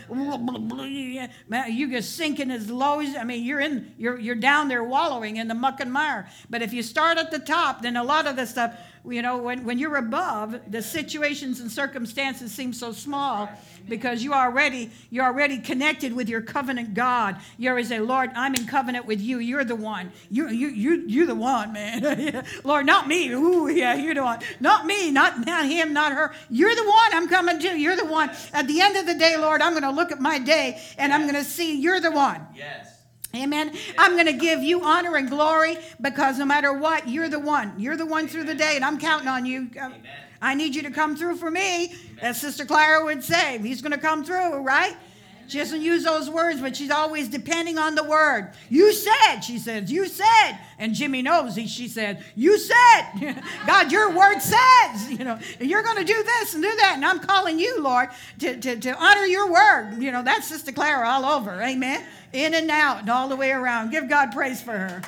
You get sinking as low as, I mean, you're in, you're you're down there wallowing in the muck and mire. But if you start at the top, then a lot of the stuff, you know, when, when you're above, the situations and circumstances seem so small because you already you're already connected with your covenant God. You already say, Lord, I'm in covenant with you. You're the one. You you you you're the one, man. Lord, not me. Ooh, yeah, you're the one. Not me. Not not him. Not her. You're the one. I'm coming to. You're the one. At the end of the day, Lord, I'm going to look at my day and yes. I'm going to see you're the one. Yes. Amen. Yes. I'm going to give you honor and glory because no matter what, you're the one. You're the one Amen. Through the day, and I'm counting on you. Amen. I need you to come through for me, Amen. As Sister Clara would say. He's going to come through, right? Amen. She doesn't use those words, but she's always depending on the word. You said, she says, you said. And Jimmy knows, he, she said, you said. God, your word says, you know, you're going to do this and do that. And I'm calling you, Lord, to, to, to honor your word. You know, that's Sister Clara all over. Amen. In and out and all the way around. Give God praise for her.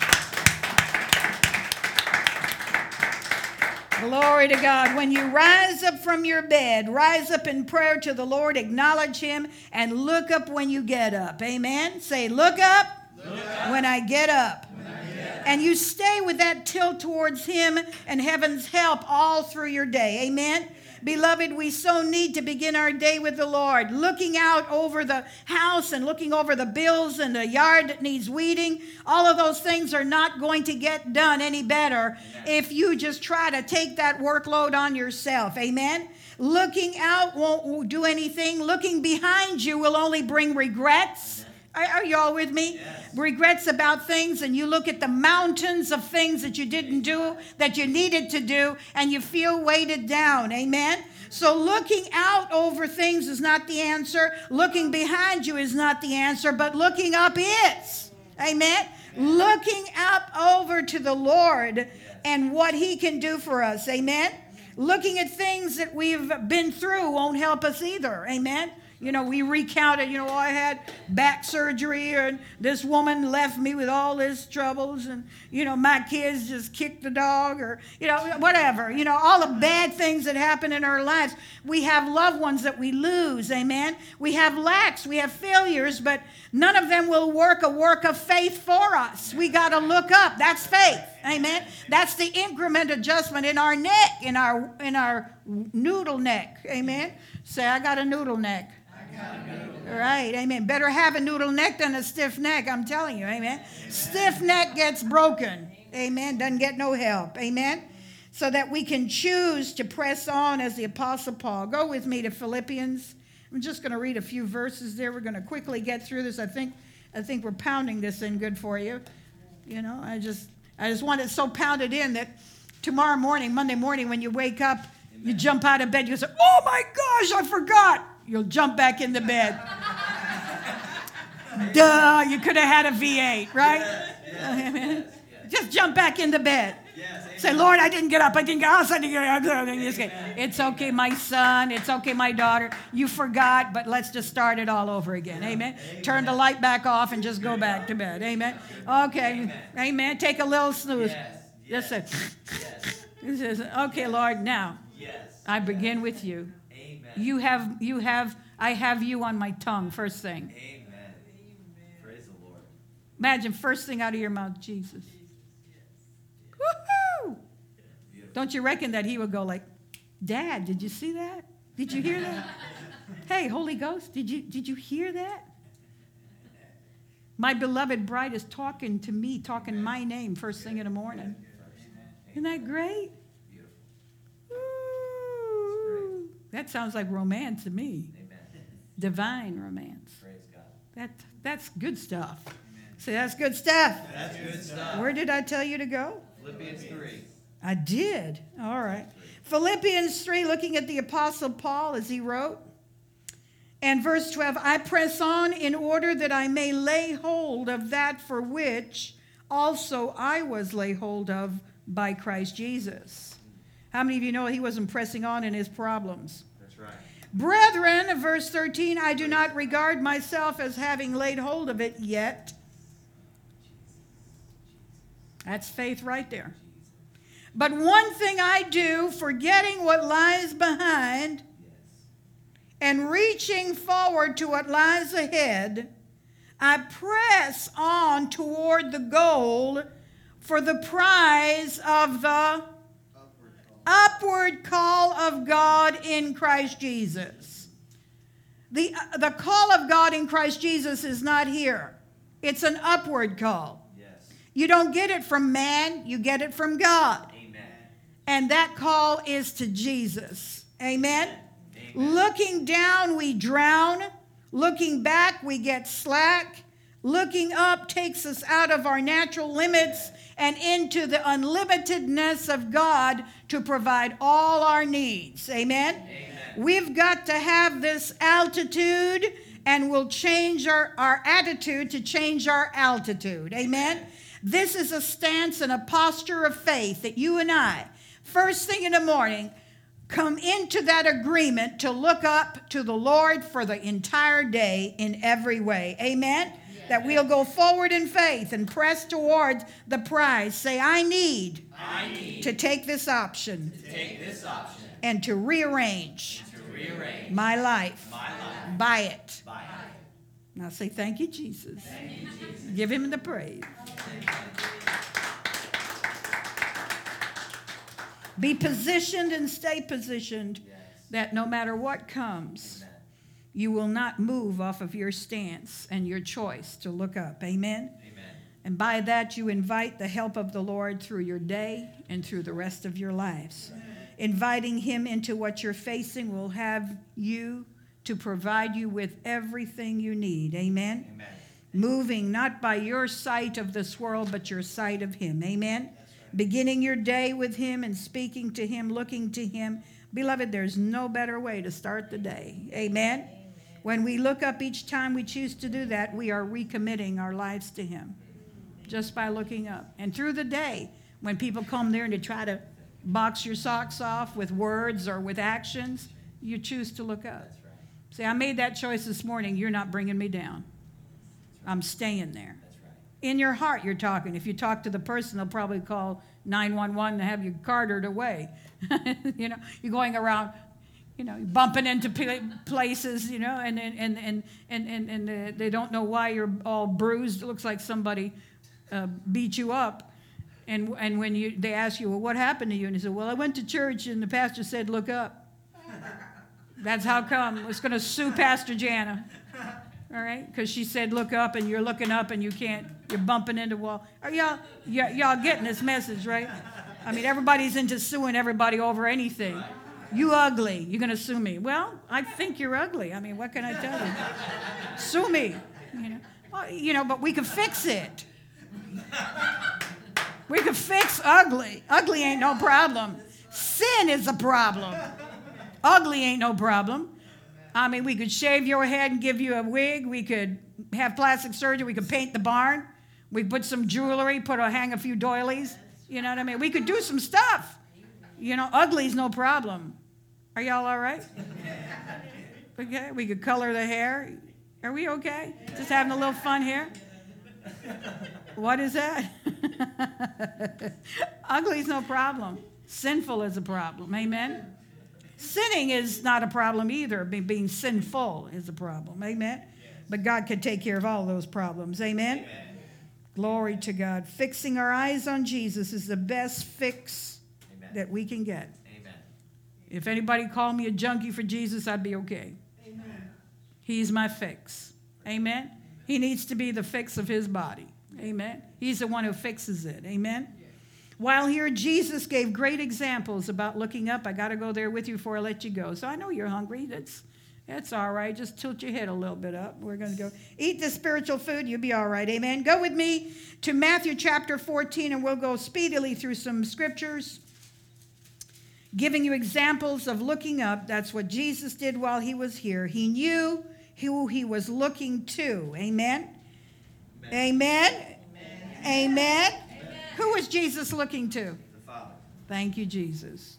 Glory to God. When you rise up from your bed, rise up in prayer to the Lord, acknowledge him, and look up when you get up. Amen. Say, look up, look up. When I get up. When I get up. And you stay with that tilt towards him and heaven's help all through your day. Amen. Amen. Beloved, we so need to begin our day with the Lord, looking out over the house and looking over the bills and the yard that needs weeding. All of those things are not going to get done any better Amen. If you just try to take that workload on yourself. Amen? Looking out won't do anything. Looking behind you will only bring regrets. Are, are you all with me? Yes. Regrets about things, and you look at the mountains of things that you didn't do, that you needed to do, and you feel weighted down. Amen? So looking out over things is not the answer. Looking behind you is not the answer, but looking up is. Amen? Looking up over to the Lord and what he can do for us. Amen. Looking at things that we've been through won't help us either. Amen. You know, we recounted, you know, I had back surgery and this woman left me with all this troubles and, you know, my kids just kicked the dog or, you know, whatever. You know, all the bad things that happen in our lives. We have loved ones that we lose, amen? We have lacks, we have failures, but none of them will work a work of faith for us. We got to look up. That's faith, amen? That's the increment adjustment in our neck, in our, in our noodle neck, amen? Say, I got a noodle neck. Right, amen. Better have a noodle neck than a stiff neck, I'm telling you, amen. Amen. Stiff neck gets broken, amen. Doesn't get no help, amen. So that we can choose to press on as the Apostle Paul. Go with me to Philippians. I'm just going to read a few verses there. We're going to quickly get through this. I think, I think we're pounding this in good for you. You know, I just, I just want it so pounded in that tomorrow morning, Monday morning, when you wake up, amen, you jump out of bed, you say, "Oh my gosh, I forgot." You'll jump back in the bed. Duh, you could have had a V eight, right? Yes, yes, yes, yes. Just jump back in the bed. Yes, say, "Lord, I didn't get up. I didn't get up. I didn't get up." It's okay, my son. It's okay, my daughter. You forgot, but let's just start it all over again. Amen. Amen. Turn the light back off and just go back to bed. Amen. Okay. Amen. Amen. Take a little snooze. Yes, yes, just say, yes. This is, okay, Lord, now yes, I begin with you. You have, you have, I have you on my tongue, first thing. Amen. Praise the Lord. Imagine first thing out of your mouth, Jesus. Woohoo! Don't you reckon that he would go like, "Dad, did you see that? Did you hear that? Hey, Holy Ghost, did you, did you hear that? My beloved bride is talking to me, talking my name first thing in the morning." Isn't that great? That sounds like romance to me. Amen. Divine romance. Praise God. That, that's good stuff. Amen. See, that's good stuff. That's good stuff. Where did I tell you to go? Philippians three. I did. All right. Philippians three, looking at the Apostle Paul as he wrote. And verse twelve, "I press on in order that I may lay hold of that for which also I was laid hold of by Christ Jesus." How many of you know he wasn't pressing on in his problems? That's right. "Brethren," verse thirteen, "I do not regard myself as having laid hold of it yet." That's faith right there. "But one thing I do, forgetting what lies behind and reaching forward to what lies ahead, I press on toward the goal for the prize of the upward call of God in Christ Jesus." The, uh, the call of God in Christ Jesus is not here. It's an upward call. Yes. You don't get it from man, you get it from God. Amen. And that call is to Jesus. Amen? Amen. Looking down, we drown. Looking back, we get slack. Looking up takes us out of our natural limits and into the unlimitedness of God to provide all our needs. Amen? Amen. We've got to have this altitude, and we'll change our, our attitude to change our altitude. Amen? This is a stance and a posture of faith that you and I, first thing in the morning, come into that agreement to look up to the Lord for the entire day in every way. Amen? That we'll go forward in faith and press towards the prize. Say, I need, I need to take this option, to take this option and to rearrange, and to rearrange my life, my life by it. by it. Now say, thank you, Jesus. Thank you, Jesus. Give him the praise. Be positioned and stay positioned, Yes. that no matter what comes, Amen. you will not move off of your stance and your choice to look up. Amen? Amen. And by that, you invite the help of the Lord through your day and through the rest of your lives. Amen. Inviting him into what you're facing will have you to provide you with everything you need. Amen? Amen. Moving not by your sight of this world, but your sight of him. Amen? Beginning your day with him and speaking to him, looking to him. Beloved, there's no better way to start the day. Amen? Amen? When we look up each time we choose to do that, we are recommitting our lives to him. just by looking up. And through the day, when people come there and they try to box your socks off with words or with actions, you choose to look up. That's right. Say, I made that choice this morning. You're not bringing me down. I'm staying there. That's right. In your heart, you're talking. If you talk to the person, they'll probably call nine one one to have you carted away. You know, you're going around, you know, bumping into places, you know, and and and and and, and, and uh, they don't know why you're all bruised. It looks like somebody uh, beat you up. And and when you they ask you, well, what happened to you? And you say, well, I went to church and the pastor said, look up. That's how come. It's going to sue Pastor Jana. All right? Because she said, look up, and you're looking up, and you can't, you're bumping into the wall. Are y'all, y- y'all getting this message, right? I mean, everybody's into suing everybody over anything. You ugly. You're going to sue me. Well, I think you're ugly. I mean, what can I tell you? Sue me. You know, well, you know, but we can fix it. We can fix ugly. Ugly ain't no problem. Sin is a problem. Ugly ain't no problem. I mean, we could shave your head and give you a wig. We could have plastic surgery. We could paint the barn. We could put some jewelry, put a, hang a few doilies. You know what I mean? We could do some stuff. You know, ugly's no problem. Are y'all all right? Okay, we could color the hair. Are we okay? Just having a little fun here? What is that? Ugly's no problem. Sinful is a problem. Amen? Sinning is not a problem either. Being sinful is a problem. Amen? But God can take care of all those problems. Amen? Amen? Glory to God. Fixing our eyes on Jesus is the best fix Amen. That we can get. Amen. If anybody called me a junkie for Jesus, I'd be okay. Amen. He's my fix. Amen? He needs to be the fix of his body. Amen? He's the one who fixes it. Amen? While here, Jesus gave great examples about looking up. I got to go there with you before I let you go. So I know you're hungry. That's that's all right. Just tilt your head a little bit up. We're going to go eat the spiritual food. You'll be all right. Amen. Go with me to Matthew chapter fourteen, and we'll go speedily through some scriptures, giving you examples of looking up. That's what Jesus did while he was here. He knew who he was looking to. Amen. Amen. Amen. Amen. Amen. Who was Jesus looking to? The Father. Thank you, Jesus.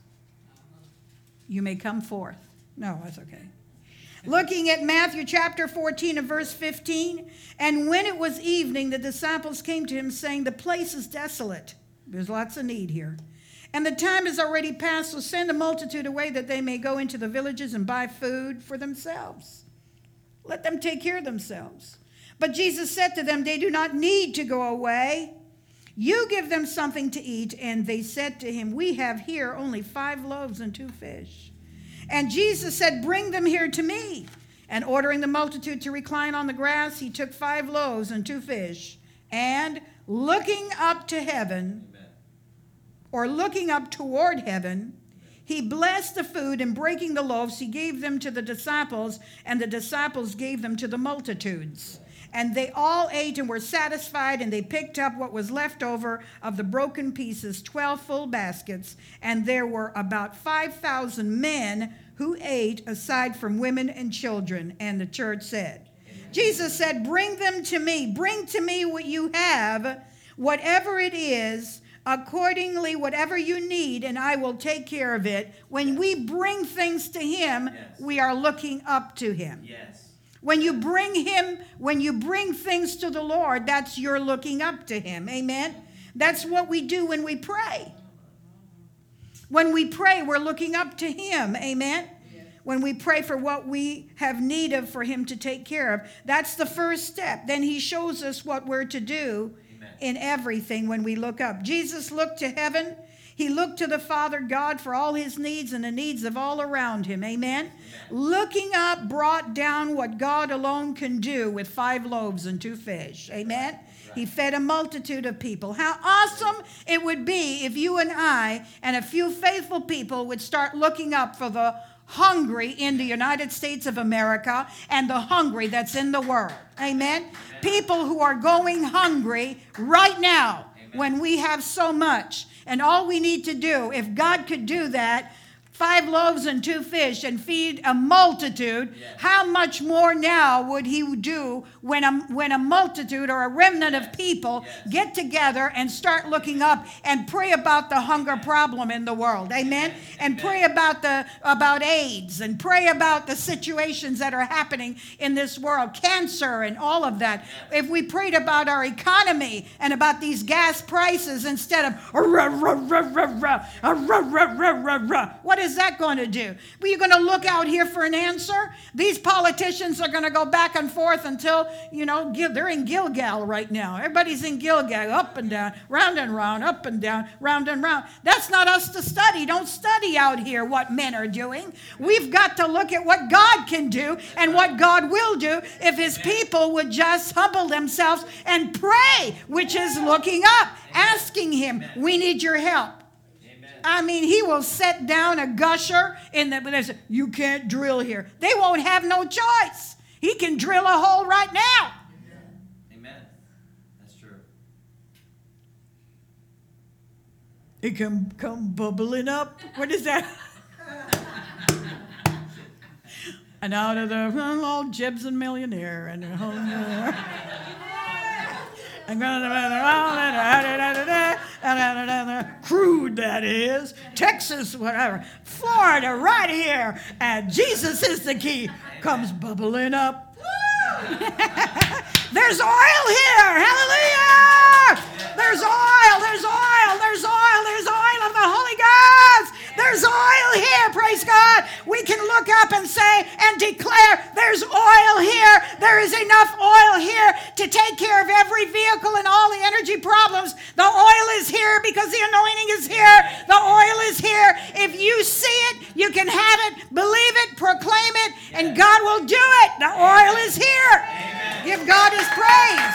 You may come forth. No, that's okay. Looking at Matthew chapter fourteen and verse fifteen. And when it was evening, the disciples came to him saying, the place is desolate. There's lots of need here. And the time is already past, so send the multitude away that they may go into the villages and buy food for themselves. Let them take care of themselves. But Jesus said to them, they do not need to go away. You give them something to eat. And they said to him, we have here only five loaves and two fish. And Jesus said, bring them here to me. And ordering the multitude to recline on the grass, he took five loaves and two fish. And looking up to heaven, Amen. Or looking up toward heaven, he blessed the food, and breaking the loaves, he gave them to the disciples, and the disciples gave them to the multitudes. And they all ate and were satisfied, and they picked up what was left over of the broken pieces, twelve full baskets. And there were about five thousand men who ate, aside from women and children. And the church said, Amen. Jesus said, bring them to me. Bring to me what you have, whatever it is, accordingly, whatever you need, and I will take care of it. When we bring things to him, yes. we are looking up to him. Yes. When you bring him, when you bring things to the Lord, that's you're looking up to him. Amen? That's what we do when we pray. When we pray, we're looking up to him. Amen? Yeah. When we pray for what we have need of for him to take care of, that's the first step. Then he shows us what we're to do Amen. In everything when we look up. Jesus looked to heaven. He looked to the Father God for all his needs and the needs of all around him. Amen? Amen. Looking up brought down what God alone can do with five loaves and two fish. Amen? Right. He fed a multitude of people. How awesome it would be if you and I and a few faithful people would start looking up for the hungry in the United States of America and the hungry that's in the world. Amen? Amen. People who are going hungry right now Amen. When we have so much. And all we need to do, if God could do that five loaves and two fish and feed a multitude, Yes. how much more now would he do when a, when a multitude or a remnant of people Yes. get together and start looking up and pray about the hunger problem in the world? Amen. And pray about the about AIDS and pray about the situations that are happening in this world, cancer and all of that. If we prayed about our economy and about these gas prices instead of rah, rah, rah, rah, rah, rah, rah, rah, rah, rah, what is that going to do? Well, you're going to look out here for an answer? These politicians are going to go back and forth until, you know, Gil- they're in Gilgal right now. Everybody's in Gilgal, up and down, round and round, up and down, round and round. That's not us to study. Don't study out here what men are doing. We've got to look at what God can do and what God will do if his people would just humble themselves and pray, which is looking up, asking him, we need your help. I mean, he will set down a gusher in the, they say, you can't drill here. They won't have no choice. He can drill a hole right now. Amen. That's true. It can come bubbling up. What is that? And out of the oh, Jibs and millionaire and oh, crude, that is. Texas, whatever. Florida, right here. And Jesus is the key. Comes bubbling up. There's oil here. Hallelujah. There's oil. There's oil. There's oil. There's oil of the Holy Ghost. There's oil here. Praise God. We can look up and say and declare there's oil here. There is enough oil here to take care of every vehicle and all the energy problems. The oil is here because the anointing is here. The oil is here. If you see it, you can have it, believe it, proclaim it, and God will do it. The oil is here. Amen. Give God his praise.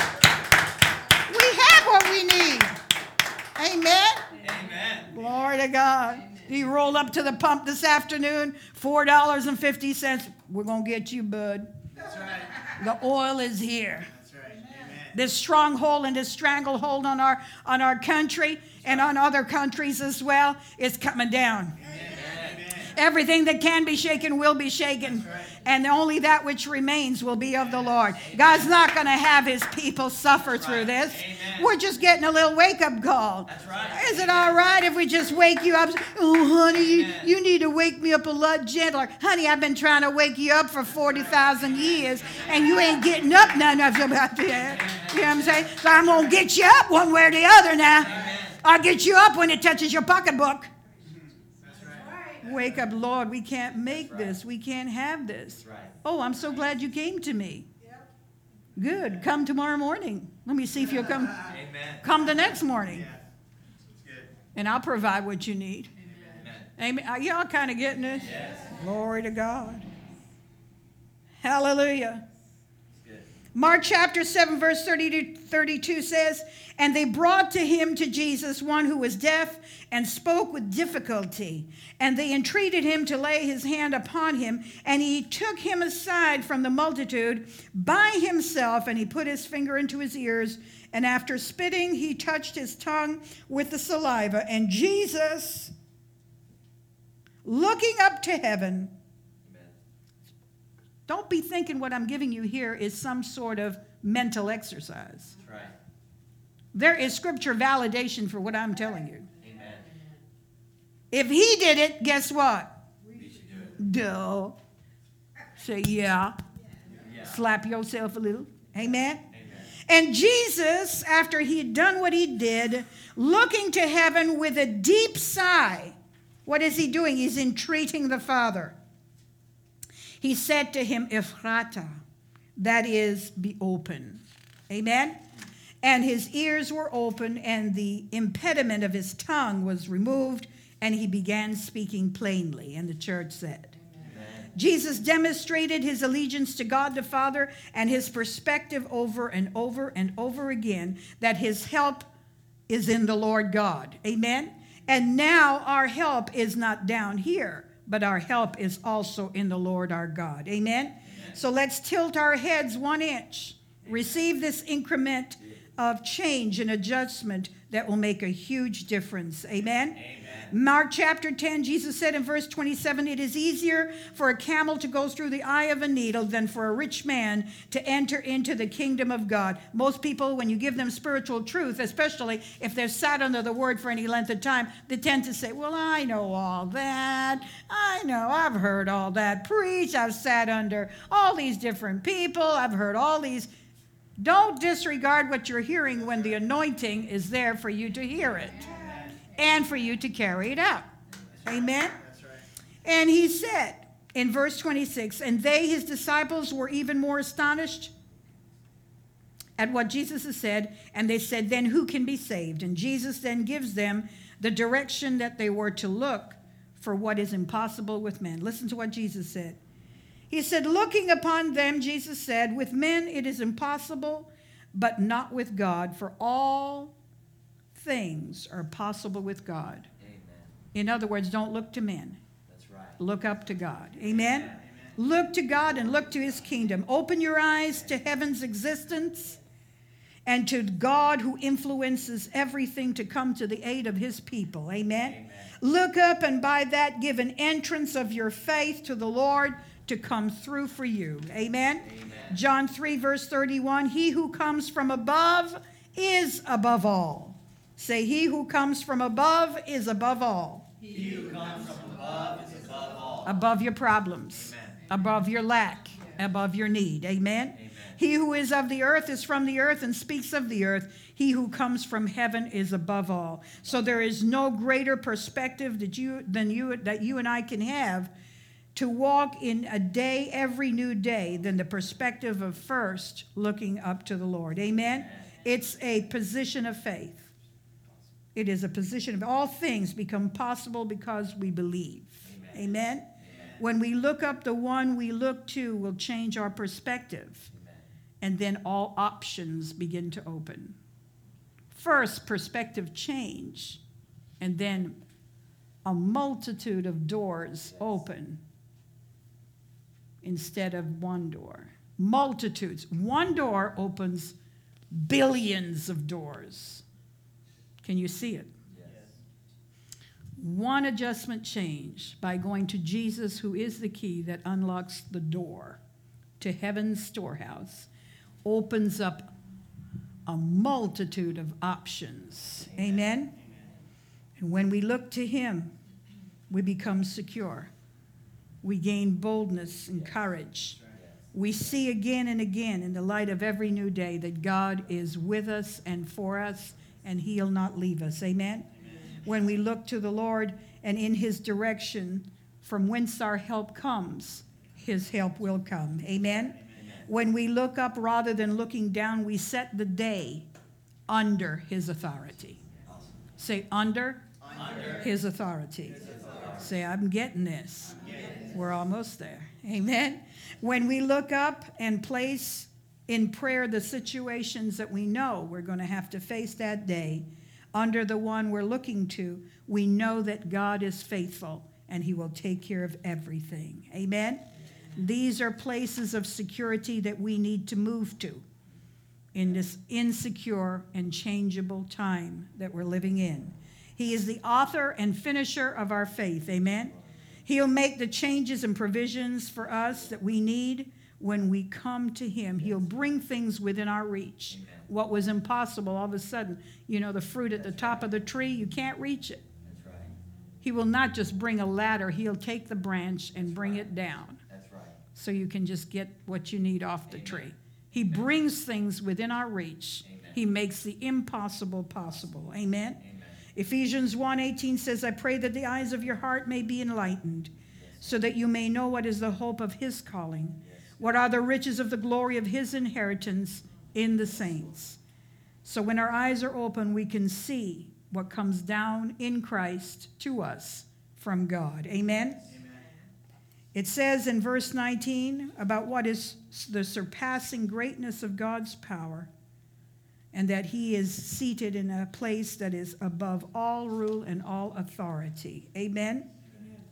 We have what we need. Amen. Amen. Glory to God. He rolled up to the pump this afternoon, four dollars and fifty cents. We're going to get you, bud. That's right. The oil is here. That's right. Amen. This stronghold and this stranglehold on our on our country and on other countries as well is coming down. Amen. Everything that can be shaken will be shaken. right. And only that which remains will be of the Lord. God's not going to have his people suffer through this. Amen. We're just getting a little wake-up call. That's right. Is it all right if we just wake you up? Oh, honey, you, Amen. you need to wake me up a lot gentler. Honey, I've been trying to wake you up for forty thousand years, and you ain't getting up none of about that. You know what I'm saying? So I'm going to get you up one way or the other now. Amen. I'll get you up when it touches your pocketbook. That's right. Wake up, Lord. We can't make this. We can't have this. That's right. Oh, I'm so glad you came to me. Good. Come tomorrow morning. Let me see if you'll come. Amen. Come the next morning, Yeah. That's good. and I'll provide what you need. Amen. Amen. Are y'all kind of getting it? Yes. Glory to God. Hallelujah. It's good. Mark chapter seven, verse thirty to thirty-two says, and they brought to him, to Jesus, one who was deaf and spoke with difficulty. And they entreated him to lay his hand upon him. And he took him aside from the multitude by himself, and he put his finger into his ears. And after spitting, he touched his tongue with the saliva. And Jesus, looking up to heaven, Amen. don't be thinking what I'm giving you here is some sort of mental exercise. That's right. There is scripture validation for what I'm telling you. Amen. If he did it, guess what? We should do it. Duh. Say, yeah. Yeah. Slap yourself a little. Amen. Amen. And Jesus, after he had done what he did, looking to heaven with a deep sigh, what is he doing? He's entreating the Father. He said to him, Ephrata, that is, be open. Amen. And his ears were open, and the impediment of his tongue was removed, and he began speaking plainly. And the church said, Amen. Jesus demonstrated his allegiance to God the Father and his perspective over and over and over again that his help is in the Lord God. Amen. And now our help is not down here, but our help is also in the Lord our God. Amen. Amen. So let's tilt our heads one inch. Receive this increment of change and adjustment that will make a huge difference. Amen? Amen. Mark chapter ten, Jesus said in verse twenty-seven, it is easier for a camel to go through the eye of a needle than for a rich man to enter into the kingdom of God. Most people, when you give them spiritual truth, especially if they're sat under the word for any length of time, they tend to say, well, I know all that. I know, I've heard all that preached. I've sat under all these different people. I've heard all these. Don't disregard what you're hearing when the anointing is there for you to hear it and for you to carry it out. Amen? That's right. And he said in verse twenty-six, and they, his disciples, were even more astonished at what Jesus has said, and they said, then who can be saved? And Jesus then gives them the direction that they were to look for what is impossible with men. Listen to what Jesus said. He said, looking upon them, Jesus said, with men it is impossible, but not with God, for all things are possible with God. Amen. In other words, don't look to men. That's right. Look up to God. Amen? Amen. Look to God and look to his kingdom. Open your eyes to heaven's existence and to God who influences everything to come to the aid of his people. Amen? Amen. Look up and by that give an entrance of your faith to the Lord to come through for you. Amen? Amen. John three, verse thirty-one, he who comes from above is above all. Say, he who comes from above is above all. He who comes from above is above all. Above your problems, Amen. above your lack, above your need. Amen? Amen. He who is of the earth is from the earth and speaks of the earth. He who comes from heaven is above all. So there is no greater perspective that you than you that you and I can have to walk in a day, every new day, than the perspective of first looking up to the Lord. Amen? It's a position of faith. It is a position of all things become possible because we believe. Amen? Amen. Amen. When we look up, the one we look to will change our perspective. Amen. And then all options begin to open. First, perspective change, and then a multitude of doors open instead of one door. Multitudes. One door opens billions of doors. Can you see it? Yes. One adjustment change by going to Jesus, who is the key that unlocks the door to heaven's storehouse, opens up a multitude of options. Amen? Amen? And when we look to him, we become secure. We gain boldness and courage. We see again and again in the light of every new day that God is with us and for us, and he'll not leave us. Amen? Amen? When we look to the Lord and in his direction, from whence our help comes, his help will come. Amen? Amen? When we look up rather than looking down, we set the day under his authority. Awesome. Say, under, Under his authority. his authority. Say, I'm getting this. I'm getting this. We're almost there. Amen? When we look up and place in prayer the situations that we know we're going to have to face that day, under the one we're looking to, we know that God is faithful and he will take care of everything. Amen? These are places of security that we need to move to in this insecure and changeable time that we're living in. He is the author and finisher of our faith. Amen? He'll make the changes and provisions for us that we need when we come to him. He'll bring things within our reach. Amen. What was impossible, all of a sudden, you know, the fruit at the top of the tree, you can't reach it. That's right. He will not just bring a ladder. He'll take the branch and bring it down That's right. so you can just get what you need off the Amen. tree. He brings things within our reach. Amen. He makes the impossible possible. Amen? Amen. Ephesians one eighteen says, I pray that the eyes of your heart may be enlightened, so that you may know what is the hope of his calling, what are the riches of the glory of his inheritance in the saints. So when our eyes are open, we can see what comes down in Christ to us from God. Amen? Amen. It says in verse nineteen about what is the surpassing greatness of God's power, and that he is seated in a place that is above all rule and all authority. Amen? Amen.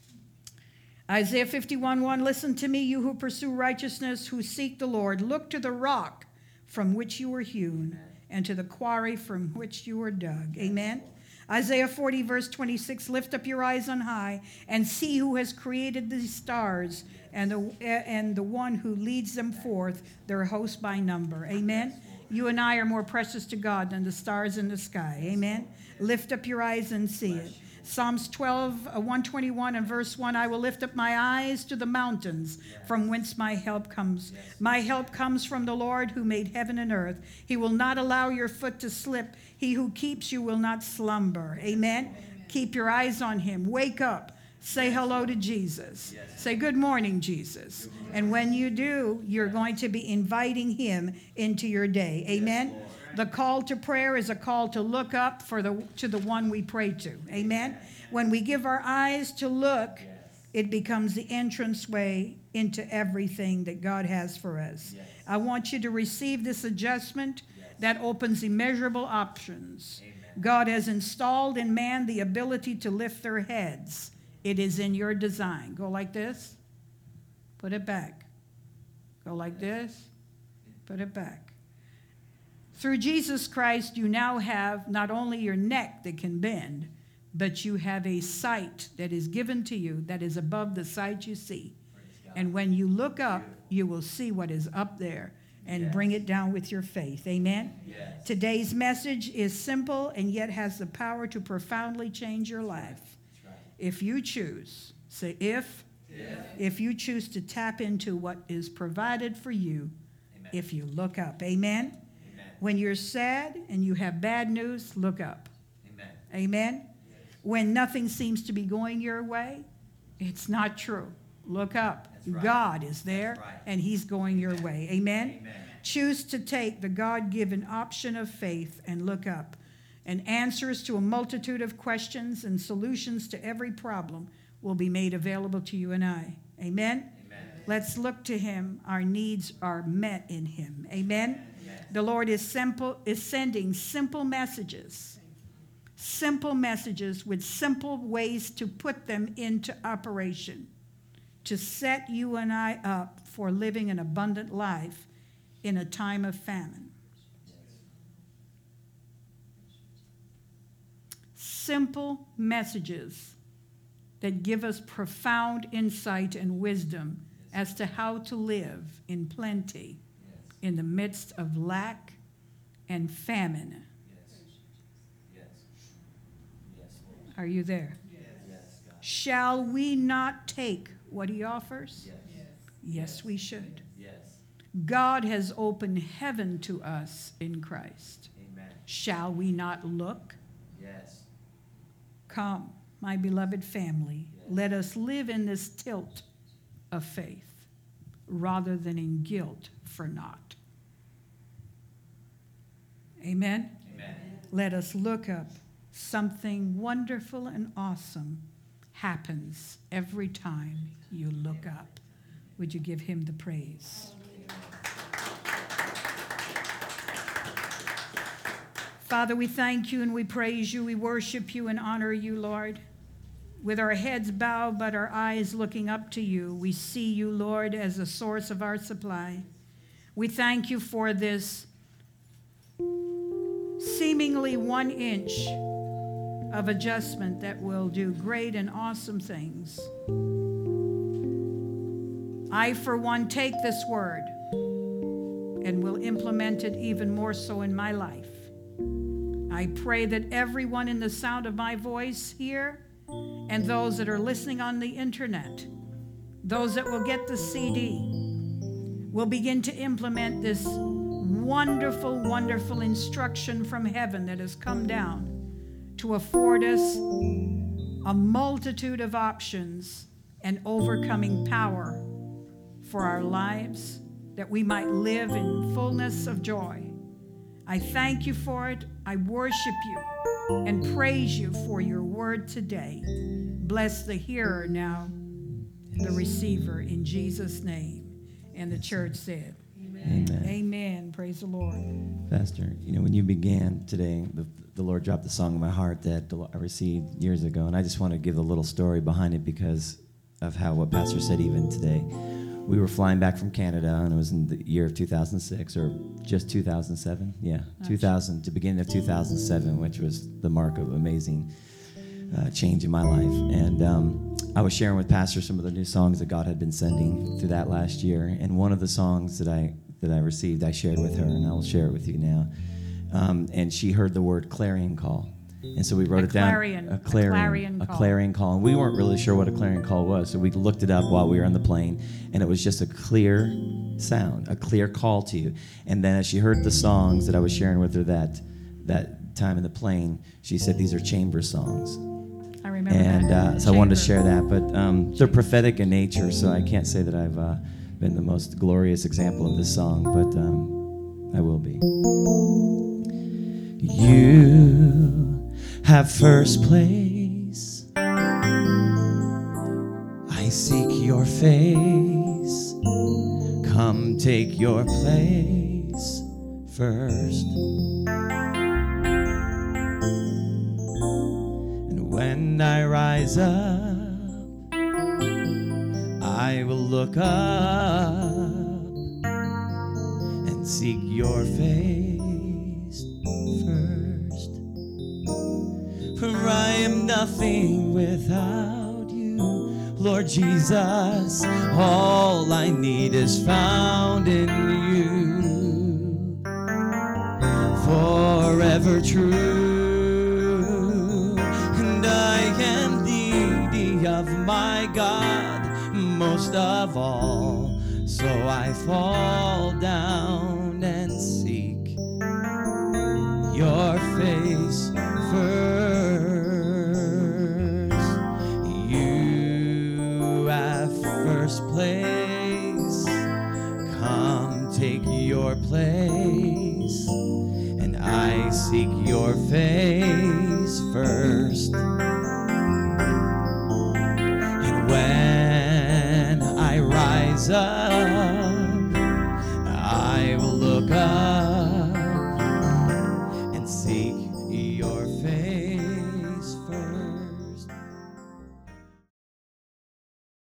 Isaiah fifty-one one, listen to me, you who pursue righteousness, who seek the Lord. Look to the rock from which you were hewn, and to the quarry from which you were dug. Amen. Isaiah forty, verse twenty-six, lift up your eyes on high and see who has created the stars and the, and the one who leads them forth, their host by number. Amen. You and I are more precious to God than the stars in the sky. Amen. Lift up your eyes and see it. Psalms twelve, one twenty-one and verse one, I will lift up my eyes to the mountains from whence my help comes. My help comes from the Lord who made heaven and earth. He will not allow your foot to slip. He who keeps you will not slumber. Amen. Amen. Keep your eyes on him. Wake up. Say hello to Jesus. Yes. Say good morning, Jesus. Good morning. And when you do, you're going to be inviting him into your day. Amen. Yes, the call to prayer is a call to look up for the to the one we pray to. Amen. When we give our eyes to look, it becomes the entranceway into everything that God has for us. Yes. I want you to receive this adjustment that opens immeasurable options. Amen. God has installed in man the ability to lift their heads. It is in your design. Go like this. Put it back. Go like this. Put it back. Through Jesus Christ, you now have not only your neck that can bend, but you have a sight that is given to you that is above the sight you see. And when you look up, you will see what is up there and yes. bring it down with your faith. Amen? Yes. Today's message is simple and yet has the power to profoundly change your life. Right. If you choose, say if, if, if you choose to tap into what is provided for you, amen. If you look up. Amen? Amen? When you're sad and you have bad news, look up. Amen? Amen? Yes. When nothing seems to be going your way, it's not true. Look up. Right. God is there, right. and he's going your Amen. Way. Amen? Amen? Choose to take the God-given option of faith and look up. And answers to a multitude of questions and solutions to every problem will be made available to you and I. Amen? Amen. Let's look to him. Our needs are met in him. Amen? Amen. The Lord is simple is sending simple messages. Simple messages with simple ways to put them into operation, to set you and I up for living an abundant life in a time of famine. Simple messages that give us profound insight and wisdom as to how to live in plenty in the midst of lack and famine. Are you there? Shall we not take what he offers? Yes. Yes, yes we should. Yes. God has opened heaven to us in Christ. Amen. Shall we not look? Yes. Come, my beloved family, yes. Let us live in this tilt of faith rather than in guilt for naught. Amen? Amen. Let us look up. Something wonderful and awesome happens every time you look up. Would you give him the praise? Father, we thank you and we praise you. We worship you and honor you, Lord. With our heads bowed but our eyes looking up to you, we see you, Lord, as the source of our supply. We thank you for this seemingly one inch of adjustment that will do great and awesome things. I, for one, take this word and will implement it even more so in my life. I pray that everyone in the sound of my voice here and those that are listening on the internet, those that will get the C D, will begin to implement this wonderful, wonderful instruction from heaven that has come down to afford us a multitude of options and overcoming power for our lives, that we might live in fullness of joy. I thank you for it. I worship you and praise you for your word today. Bless the hearer now, the receiver, in Jesus' name. And the church said, Amen. Amen. Praise the Lord. Pastor, you know, when you began today, the, the Lord dropped a song in my heart that I received years ago, and I just want to give a little story behind it because of how what Pastor said even today. we were flying back from Canada, and it was in the year of two thousand six, or just two thousand seven. Yeah, two thousand, to beginning of two thousand seven, which was the mark of amazing uh, change in my life. And um, I was sharing with Pastor some of the new songs that God had been sending through that last year. And one of the songs that I that I received, I shared with her, and I will share it with you now. Um, and she heard the word clarion call. And so we wrote A it down. clarion. A clarion. A clarion a call. clarion call. And we weren't really sure what a clarion call was, so we looked it up while we were on the plane, and it was just a clear sound, a clear call to you. And then as she heard the songs that I was sharing with her that that time in the plane, she said, these are chamber songs. I remember And that. uh, so I wanted to Chamber. share that. But um, they're prophetic in nature, so I can't say that I've uh, been the most glorious example of this song, but um, I will be. You have first place. I seek your face. Come take your place first. And when I rise up, I will look up and seek your face first. For I am nothing without you, Lord Jesus. All I need is found in you, forever true. And I am needy of my God most of all, so I fall down and seek your face first. You have first place. Come take your place, and I seek your face first. And when I rise up, I will look up